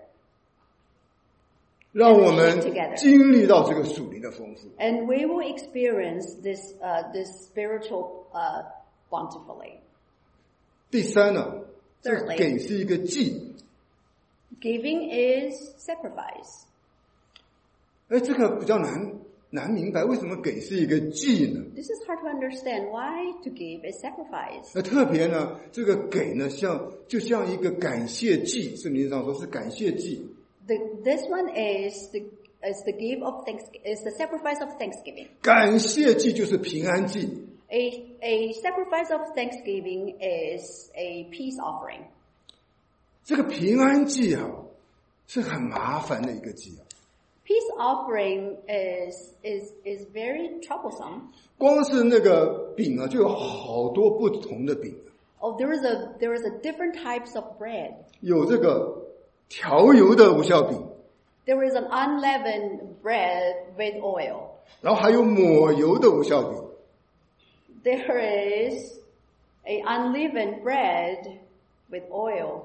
让我们经历到这个属灵的丰富。 and we will experience this spiritual, bountifully. 第三呢，这 Thirdly 给是一个祭。 Giving is sacrifice. 这个比较难明白，为什么给是一个祭呢？ This is hard to understand. Why to give is sacrifice? 特别呢，这个给呢，就像一个感谢祭，圣经上说是感谢祭。 This one is the give of is the sacrifice of thanksgiving. 感谢祭就是平安祭。 A sacrifice of thanksgiving is a peace offering. 这个平安祭啊，是很麻烦的一个祭啊。 Peace offering is very troublesome. 光是那个饼啊，就有好多不同的饼。 Oh, there is a different types of bread. 有这个调油的无酵饼， There is an unleavened bread with oil. 然后还有抹油的无酵饼。 There is a unleavened bread with oil.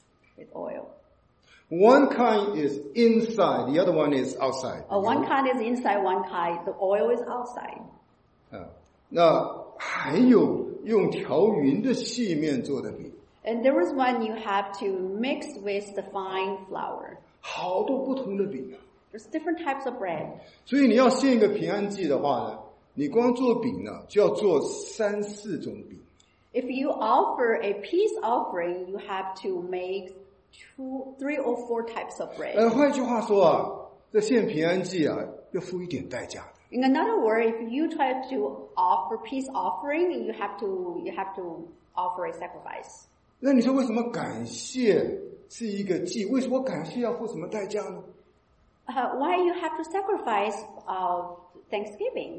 One kind is inside, the other one is outside. One kind is inside, one kind the oil is outside. 那还有用调匀的细面做的饼， And there is one you have to mix with the fine flour. 好多不同的饼啊。 There's different types of bread. 所以你要献一个平安祭的话呢，你光做饼呢，就要做3、4种饼。 If you offer a peace offering, you have to make 2, 3, or 4 types of bread. 换句话说啊，这献平安祭啊，要付一点代价的。 In another word, if you try to offer peace offering, you have to offer a sacrifice. 那你说为什么感谢是一个祭？为什么感谢要付什么代价呢？ Why you have to sacrifice Thanksgiving?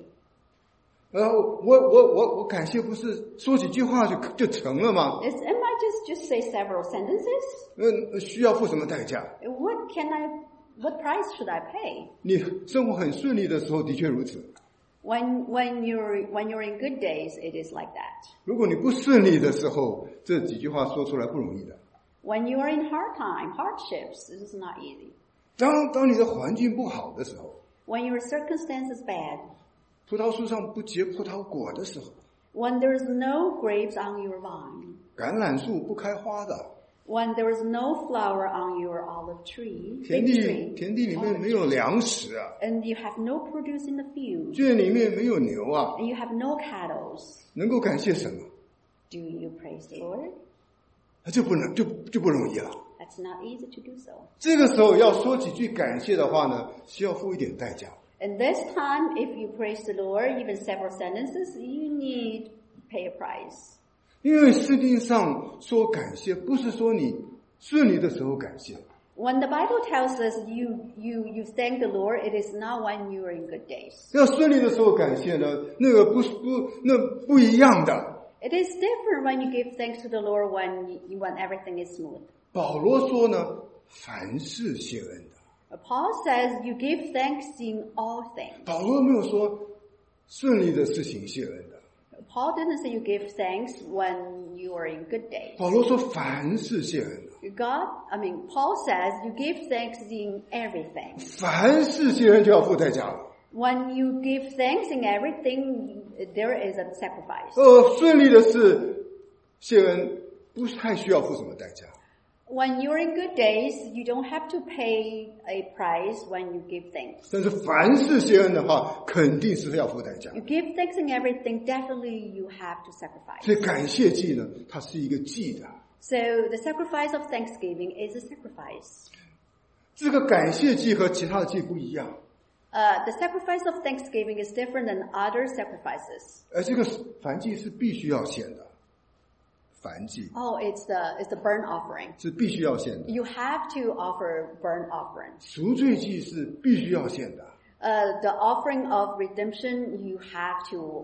我感谢不是说几句话就成了吗？ Am I just say several sentences? 需要付什么代价？ What price should I pay? 你生活很顺利的时候的确如此。 When you're in good days, it is like that. 如果你不顺利的时候，这几句话说出来不容易的。 When you are in hardships, it is not easy. 当你的环境不好的时候， When your circumstances bad, 葡萄树上不结葡萄果的时候， when there is no grapes on your vine, 橄榄树不开花的， when there is no flower on your olive tree, 田 fig 地 tree, 里面没有粮食啊， and you have no produce in the field, 圈里面没有牛啊， and you have no cattle, 能够感谢什么？ do you praise the Lord? 就不容易了。 That's not easy to do so. 这个时候要说几句感谢的话呢，需要付一点代价。 And this time, if you praise the Lord, even several sentences, you need to pay a price. 因为圣经上说感谢，不是说你顺利的时候感谢。 When the Bible tells us you thank the Lord, it is not when you are in good days. 要顺利的时候感谢呢，那不一样的。 It is different when you give thanks to the Lord when everything is smooth. 保罗说呢，凡事谢恩的。 Paul says you give thanks in all things. 保罗没有说顺利的事情谢恩的。 Paul didn't say you give thanks when you are in good days. 保罗说凡事谢恩的。 Paul says you give thanks in everything. 凡事谢恩就要付代价了。 When you give thanks in everything, there is a sacrifice. 顺利的事谢恩不太需要付什么代价。 When you're in good days, you don't have to pay a price when you give thanks. 但是凡事谢恩的话，肯定是要付代价。 You give thanks in everything, definitely you have to sacrifice. 所以感谢祭呢，它是一个祭的。 So the sacrifice of thanksgiving is a sacrifice. 这个感谢祭和其他的祭不一样。 The sacrifice of thanksgiving is different than other sacrifices. 而这个燔祭是必须要献的，燔祭。 Oh, it's the burnt offering. 是必须要献的。 You have to offer burnt offering. 赎罪祭是必须要献的。 The offering of redemption you have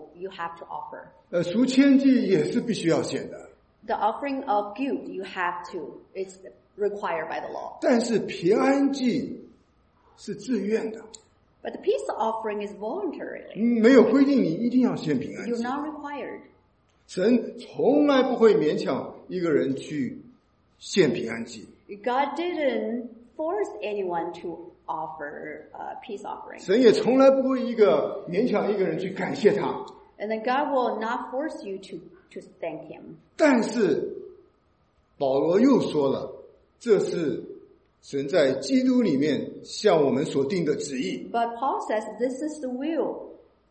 to offer. 赎愆祭也是必须要献的。 The offering of guilt you have to. It's required by the law. 但是平安祭是自愿的。 But the peace offering is voluntary. 没有规定你一定要献平安祭。 You're not required. 神从来不会勉强一个人去献平安祭。 God didn't force anyone to offer peace offering. 神也从来不会勉强一个人去感谢他。 And then God will not force you to thank Him. 但是保罗又说了，这是神在基督里面向我们所定的旨意。 But Paul says this is the will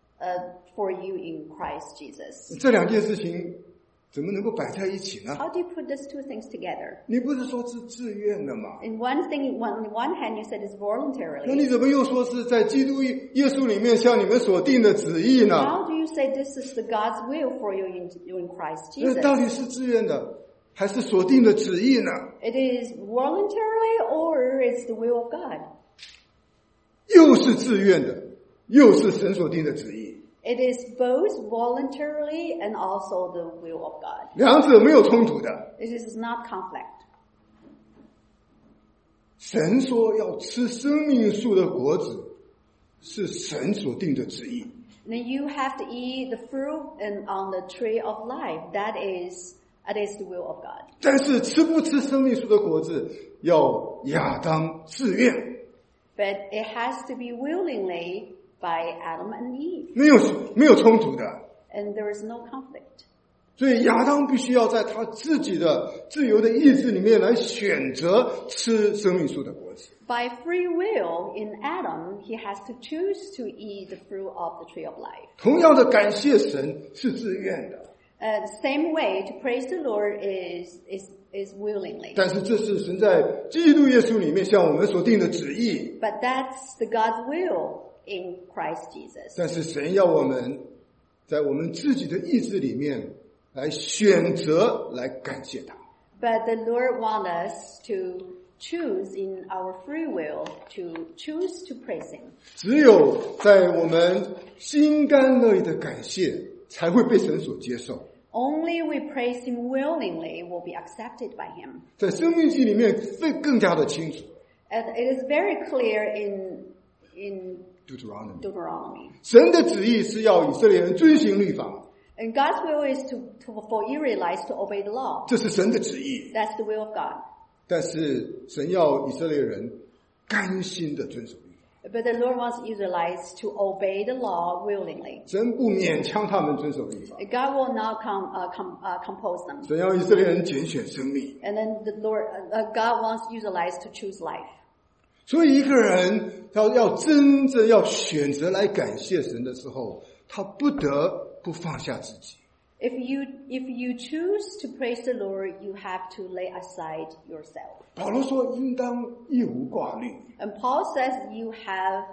for you in Christ Jesus. 这两件事情怎么能够摆在一起呢？ How do you put these two things together? 你不是说是自愿的吗？ In one hand you said it's 那 voluntarily. 你怎么又说是在基督耶稣里面向你们所定的旨意呢？ How do you say this is the God's will for you in Christ 那 Jesus? 到底是自愿的还是所定的旨意呢？ It is voluntarily or it's the will of God? 又是自愿的，又是神所定的旨意。 It is both voluntarily and also the will of God. 两者没有冲突的。 It is not conflict. 神说要吃生命树的果子，是神所定的旨意。 Then you have to eat the fruit and on the tree of life. That is the will of God. 但是吃不吃生命树的果子，要亚当自愿。 But it has to be willingly by Adam and Eve. 没有冲突的。 And there is no conflict. 所以亚当必须要在他自己的自由的意志里面来选择吃生命树的果子。 By free will, in Adam, he has to choose to eat the fruit of the tree of life. 同样的，感谢神是自愿的。 Same way, to praise the Lord is willingly. 但是这是神在基督耶稣里面向我们所定的旨意。 But that's the God's will in Christ Jesus. 但是神要我们在我们自己的意志里面来选择来感谢他。 But the Lord wants us to choose in our free will to choose to praise Him. 只有在我们心甘乐意的感谢，才会被神所接受。 Only we praise Him willingly will be accepted by Him. 在生命记里面会更加的清楚。 And it is very clear in Deuteronomy. Deuteronomy. 神的旨意是要以色列人遵行律法， And God's will is for Israelites to obey the law. 这是神的旨意。 That's the will of God. 但是神要以色列人甘心的遵守律法， But the Lord wants Israelites to obey the law willingly. 神不勉强他们遵守律法。 God will not compose them. 神要以色列人拣选生命。 And then God wants Israelites to choose life. 所以一个人要真正要选择来感谢神的时候，他不得不放下自己。 If you choose to praise the Lord, you have to lay aside yourself. 保罗说应当一无挂虑。 And Paul says you have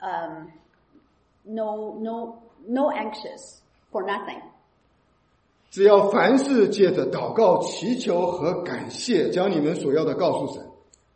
no anxious for nothing. 只要凡事借着祷告、祈求和感谢，将你们所要的告诉神。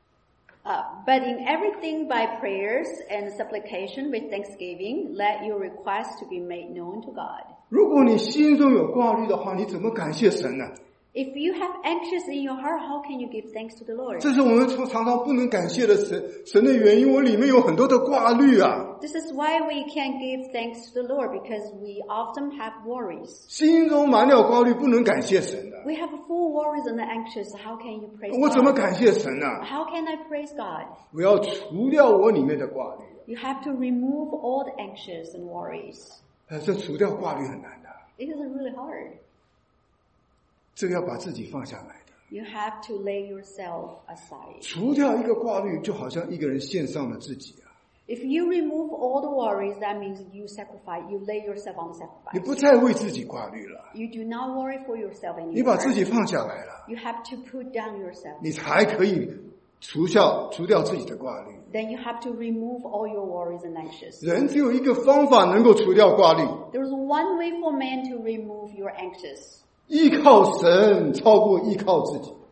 But in everything by prayers and supplication with thanksgiving, let your requests to be made known to God. 如果你心中有挂虑的话，你怎么感谢神呢？ If you have anxious in your heart, how can you give thanks to the Lord? 这是我们常常不能感谢的神的原因，我里面有很多的挂虑啊。 This is why we can't give thanks to the Lord, because we often have worries. 心中满了挂虑，不能感谢神的。 We have full worries and anxious. How can you praise 我怎么 God? 感谢神呢？ How can I praise God? 我要除掉我里面的挂虑。 You have to remove all the anxious and worries. 这除掉挂虑很难的， It isn't really hard. 这个要把自己放下来的。 You have to lay yourself aside. 除掉一个挂虑，就好像一个人献上了自己啊。 If you remove all the worries, that means you lay yourself on the 你 sacrifice. 不再为自己挂虑了， You do not worry for yourself 你把自 anymore. 己放下来了， You have to put down yourself. 你才可以除掉自己的挂虑。 Then you have to remove all your worries and anxious. 人只有一个方法能够除掉挂虑， There's one way for man to remove your anxious. 依靠神超过依靠自己，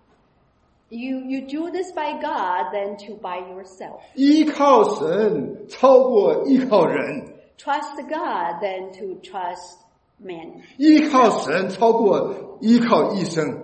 You do this by God than to by yourself. 依靠神超过依靠人， Trust God than to trust man. 依靠神超过依靠医生，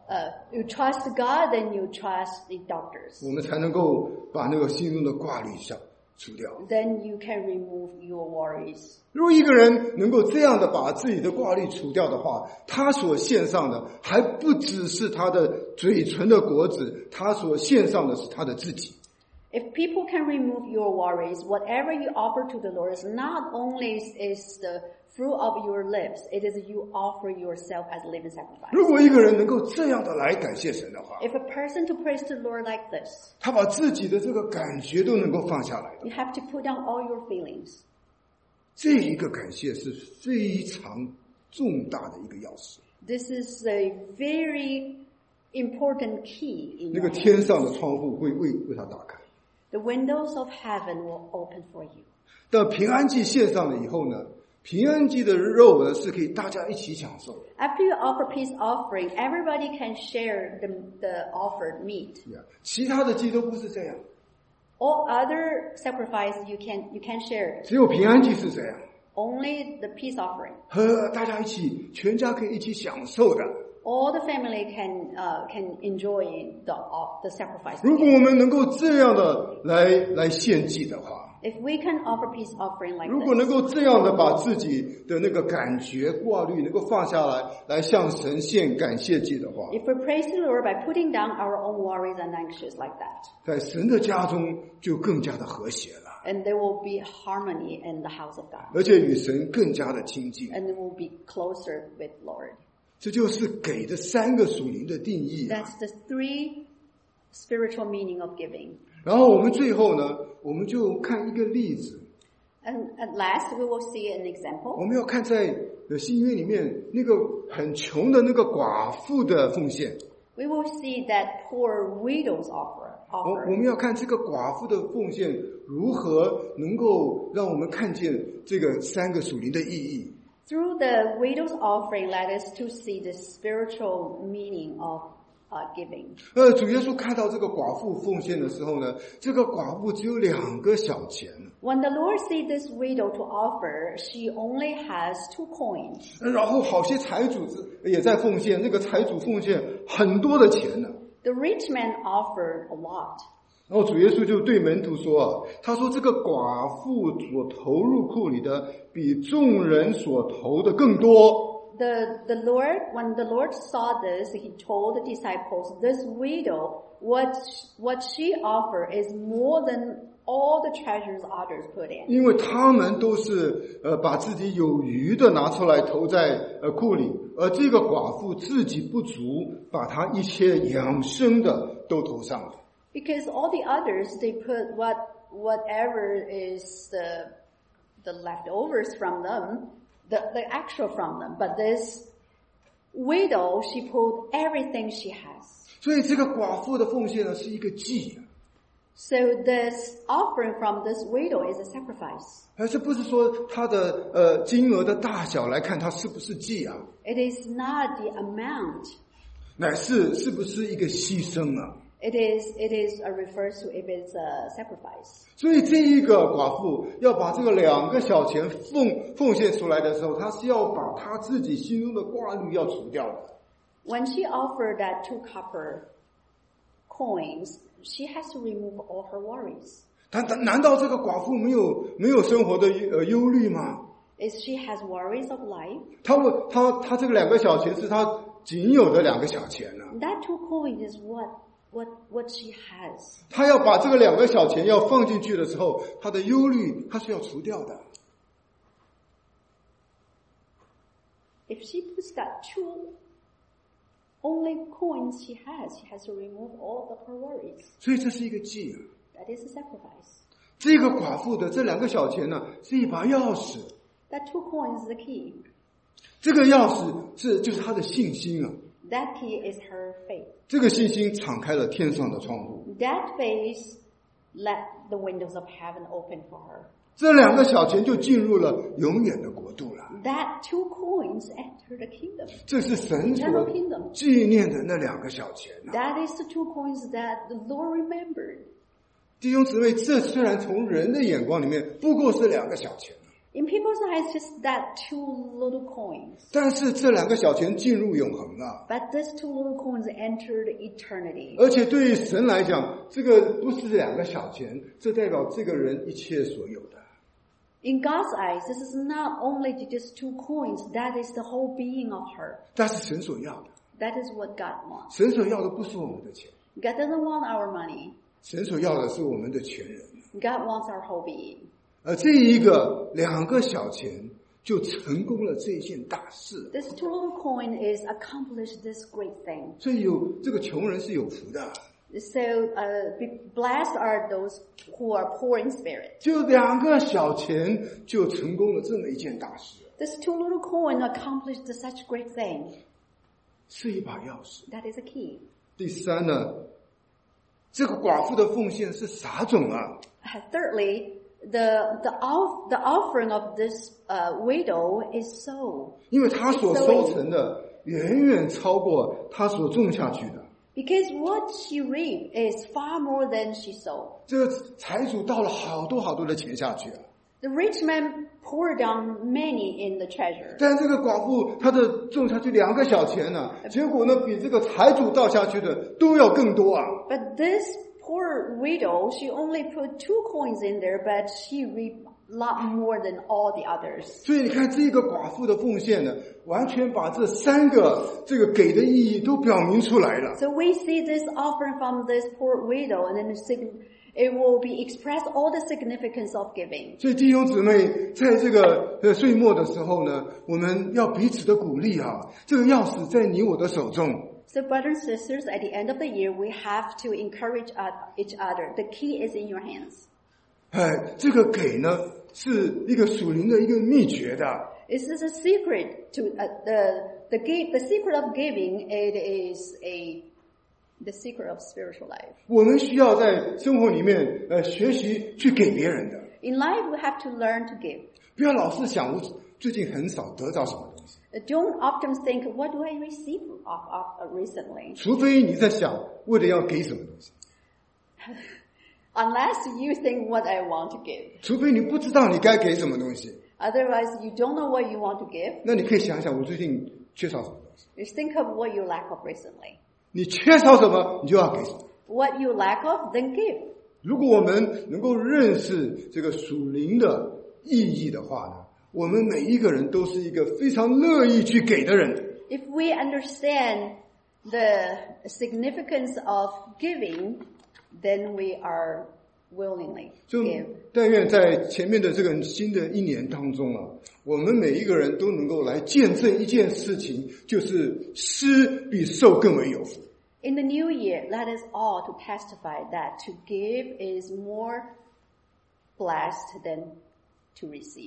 You trust God than you trust the doctors. 我们才能够把那个心中的挂虑除掉。 Then you can remove your worries. 如果一个人能够这样的把自己的挂虑除掉的话，他所献上的还不只是他的嘴唇的果子，他所献上的是他的自己。 If people can remove your worries, whatever you offer to the Lord is not only is the fruit of your lips, it is you offer yourself as a living sacrifice. 如果一个人能够这样的来感谢神的话， If a person to praise the Lord like this, 他把自己的这个感觉都能够放下来的， you have to put down all your feelings. 这一个感谢是非常重大的一个钥匙。 This is a very important key in 那 your 个天上的窗户会为他打开。 The windows of heaven will open for you. 但平安祭献上了以后呢，平安祭的肉呢是可以大家一起享受的。 After you offer peace offering, everybody can share the offered meat. 其他的祭都不是这样， All other sacrifice you can share. 只有平安祭是这样， Only the peace offering. 和大家一起，全家可以一起享受的。 All the family can enjoy the sacrifice. 如果我们能够这样的来献祭的话， If we can offer peace offering like 如果能 this, 够这样的把自己的那个感觉挂虑能够放下来，来向神献感谢祭的话， if we praise the Lord by putting down our own worries and anxious like that, 在神的家中就更加的和谐了， and there will be harmony in the house of God, 而且与神更加的亲近。 and it will be closer with Lord. 这就是给的三个属灵的定义啊。 That's the three spiritual meaning of giving. 然后我们最后呢，我们就看一个例子， And at last, we will see an example. 我们要看在新约里面那个很穷的那个寡妇的奉献。 We will see that poor widow's offer. 我们要看这个寡妇的奉献如何能够让我们看见这个三个属灵的意义。 Through the widow's offering, let us to see the spiritual meaning of giving. 主耶稣看到这个寡妇奉献的时候呢，这个寡妇只有2个小钱， When the Lord see this widow to offer, she only has 2 coins. 然后好些财主也在奉献，那个财主奉献很多的钱呢。 The rich man offered a lot. 然后主耶稣就对门徒说啊，他说这个寡妇所投入库里的比众人所投的更多。 The Lord, when the Lord saw this, he told the disciples, this widow, what she offered is more than all the treasures others put in. 因为他们都是把自己有余的拿出来投在库里，而这个寡妇自己不足，把她一切养生的都投上了。 Because all the others, they put whatever is the leftovers from them, the extra from them. But this widow, she put everything she has. 所以这个寡妇的奉献呢是一个祭， So this offering from this widow is a sacrifice. 而这不是说它的金额的大小来看它是不是祭啊， It is not the amount. 乃是是不是一个牺牲啊。 It is refers to if it's a sacrifice. 所以这一个寡妇要把这个2个小钱奉献出来的时候，她是要把她自己心中的挂虑要除掉的。 When she offered that 2 copper coins, she has to remove all her worries. 难道这个寡妇没有生活的忧虑吗？ Is she has worries of life? 她这个2个小钱是她仅有的2个小钱啊。 That 2 coins is what she has. 她要把这个2个小钱要放进去的时候，她的忧虑她是要除掉的。 If she puts that 2 only coins she has to remove all of her worries. 所以这是一个祭啊。 That is a sacrifice. 这个寡妇的这2个小钱呢，是一把钥匙。 That 2 coins is the key. 这个钥匙就是她的信心啊。 That key is her faith. 这个信心敞开了天上的窗户。 That faith let the windows of heaven open for her. 这2个小钱就进入了永远的国度了。 That 2 coins enter the kingdom. 这是神所 Eternal kingdom. 纪念的那2个小钱啊。 That is the 2 coins that the Lord remembered. 弟兄姊妹，这虽然从人的眼光里面不过是2个小钱， In people's eyes, just that 2 little coins. 但是这2个小钱进入永恒了。 But these 2 little coins entered eternity. 而且对于神来讲，这个不是2个小钱，这代表这个人一切所有的。 In God's eyes, this is not only just 2 coins, that is the whole being of her. 但是神所要的， That is what God wants. 神所要的不是我们的钱， God doesn't want our money. 神所要的是我们的全人。 God wants our whole being. 而这一个2个小钱就成功了这件大事。 This 2 little coin is accomplished this great thing. 所以这个穷人是有福的。 So blessed are those who are poor in spirit. 就2个小钱就成功了这么一件大事， This 2 little coin accomplished such great thing. 是一把钥匙。 That is a key. 第3呢，这个寡妇的奉献是撒种啊。 Thirdly, the offering of this widow is sow. 因为她所收成的远远超过她所种下去的。 Because what she reaped is far more than she sowed. 这个财主倒了好多的钱下去啊。 The rich man poured down many in the treasure. 但这个寡妇她的种下去2个小钱呢，结果呢比这个财主倒下去的都要更多啊。 But this poor widow, she only put 2 coins in there, but she reaped a lot more than all the others. 所以你看这个寡妇的奉献呢，完全把这3个这个给的意义都表明出来了。 So we see this offering from this poor widow, and then it will be expressed all the significance of giving. 所以弟兄姊妹，在这个岁末的时候呢，我们要彼此的鼓励啊。这个钥匙在你我的手中。 So brothers and sisters, at the end of the year, we have to encourage each other. The key is in your hands. 这个给呢是一个属灵的一个秘诀的。 This is a secret to the secret of giving. It is the secret of spiritual life. 我们需要在生活里面学习去给别人的。 In life, we have to learn to give. 不要老是想我最近很少得到什么东西， Don't often think, what do I receive recently? 除非你在想为了要给什么东西， Unless you think what I want to give. 除非你不知道你该给什么东西， Otherwise, you don't know what you want to give. 那你可以想想我最近缺少什么东西。 Just think of what you lack of recently. 你缺少什么，你就要给什么。 What you lack of, then give. 如果我们能够认识这个属灵的意义的话呢，我们每一个人都是一个非常乐意去给的人。 If we understand the significance of giving, then we are willingly 就 give. 但愿在前面的这个新的一年当中啊，我们每一个人都能够来见证一件事情，就是施比受更为有福。 In the new year, let us all to testify that to give is more blessed than to receive.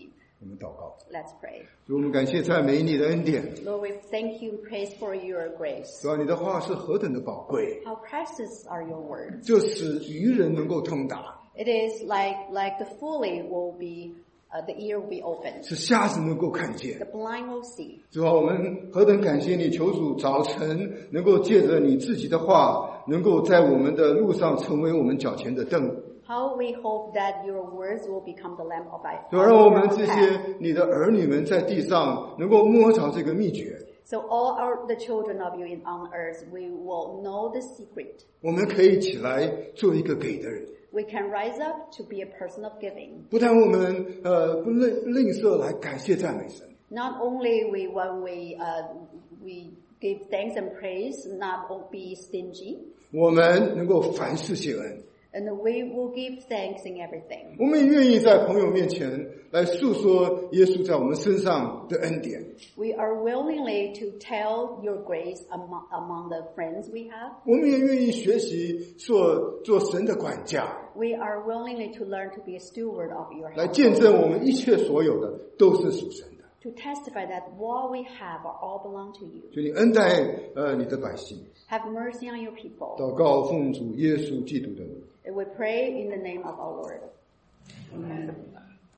我们祷告。 Let's pray. 主，我们感谢赞美你的恩典。 Lord, we thank you and praise for your grace. 主啊，你的话是何等的宝贵， How precious are your words. 就使愚人能够通达， It is like the fully will be, the ear will be opened. 使瞎子能够看见。 The blind will see. 主啊，我们何等感谢你，求主早晨能够借着你自己的话，能够在我们的路上成为我们脚前的灯。 How we hope that your words will become the lamp of our 主啊，让我们 path. 这些你的儿女们在地上能够摸着这个秘诀， So all the children of you on earth, we will know the secret. 我们可以起来做一个给的人。 We can rise up to be a person of giving. 不但我们不吝啬来感谢赞美神， Not only when we give thanks and praise, not be stingy, 我们能够凡事谢恩。 and we will give thanks in everything. 我们也愿意在朋友面前来诉说耶稣在我们身上的恩典。 We are willingly to tell your grace among the friends we have. 我们也愿意学习做神的管家， We are willingly to learn to be a steward of your 来 house. 见证我们一切所有的都是属神的。 To testify that what we have are all belong to you. 求你恩待你的百姓。 Have mercy on your people. 祷告奉主耶稣基督的名。 And we pray in the name of our Lord. Amen.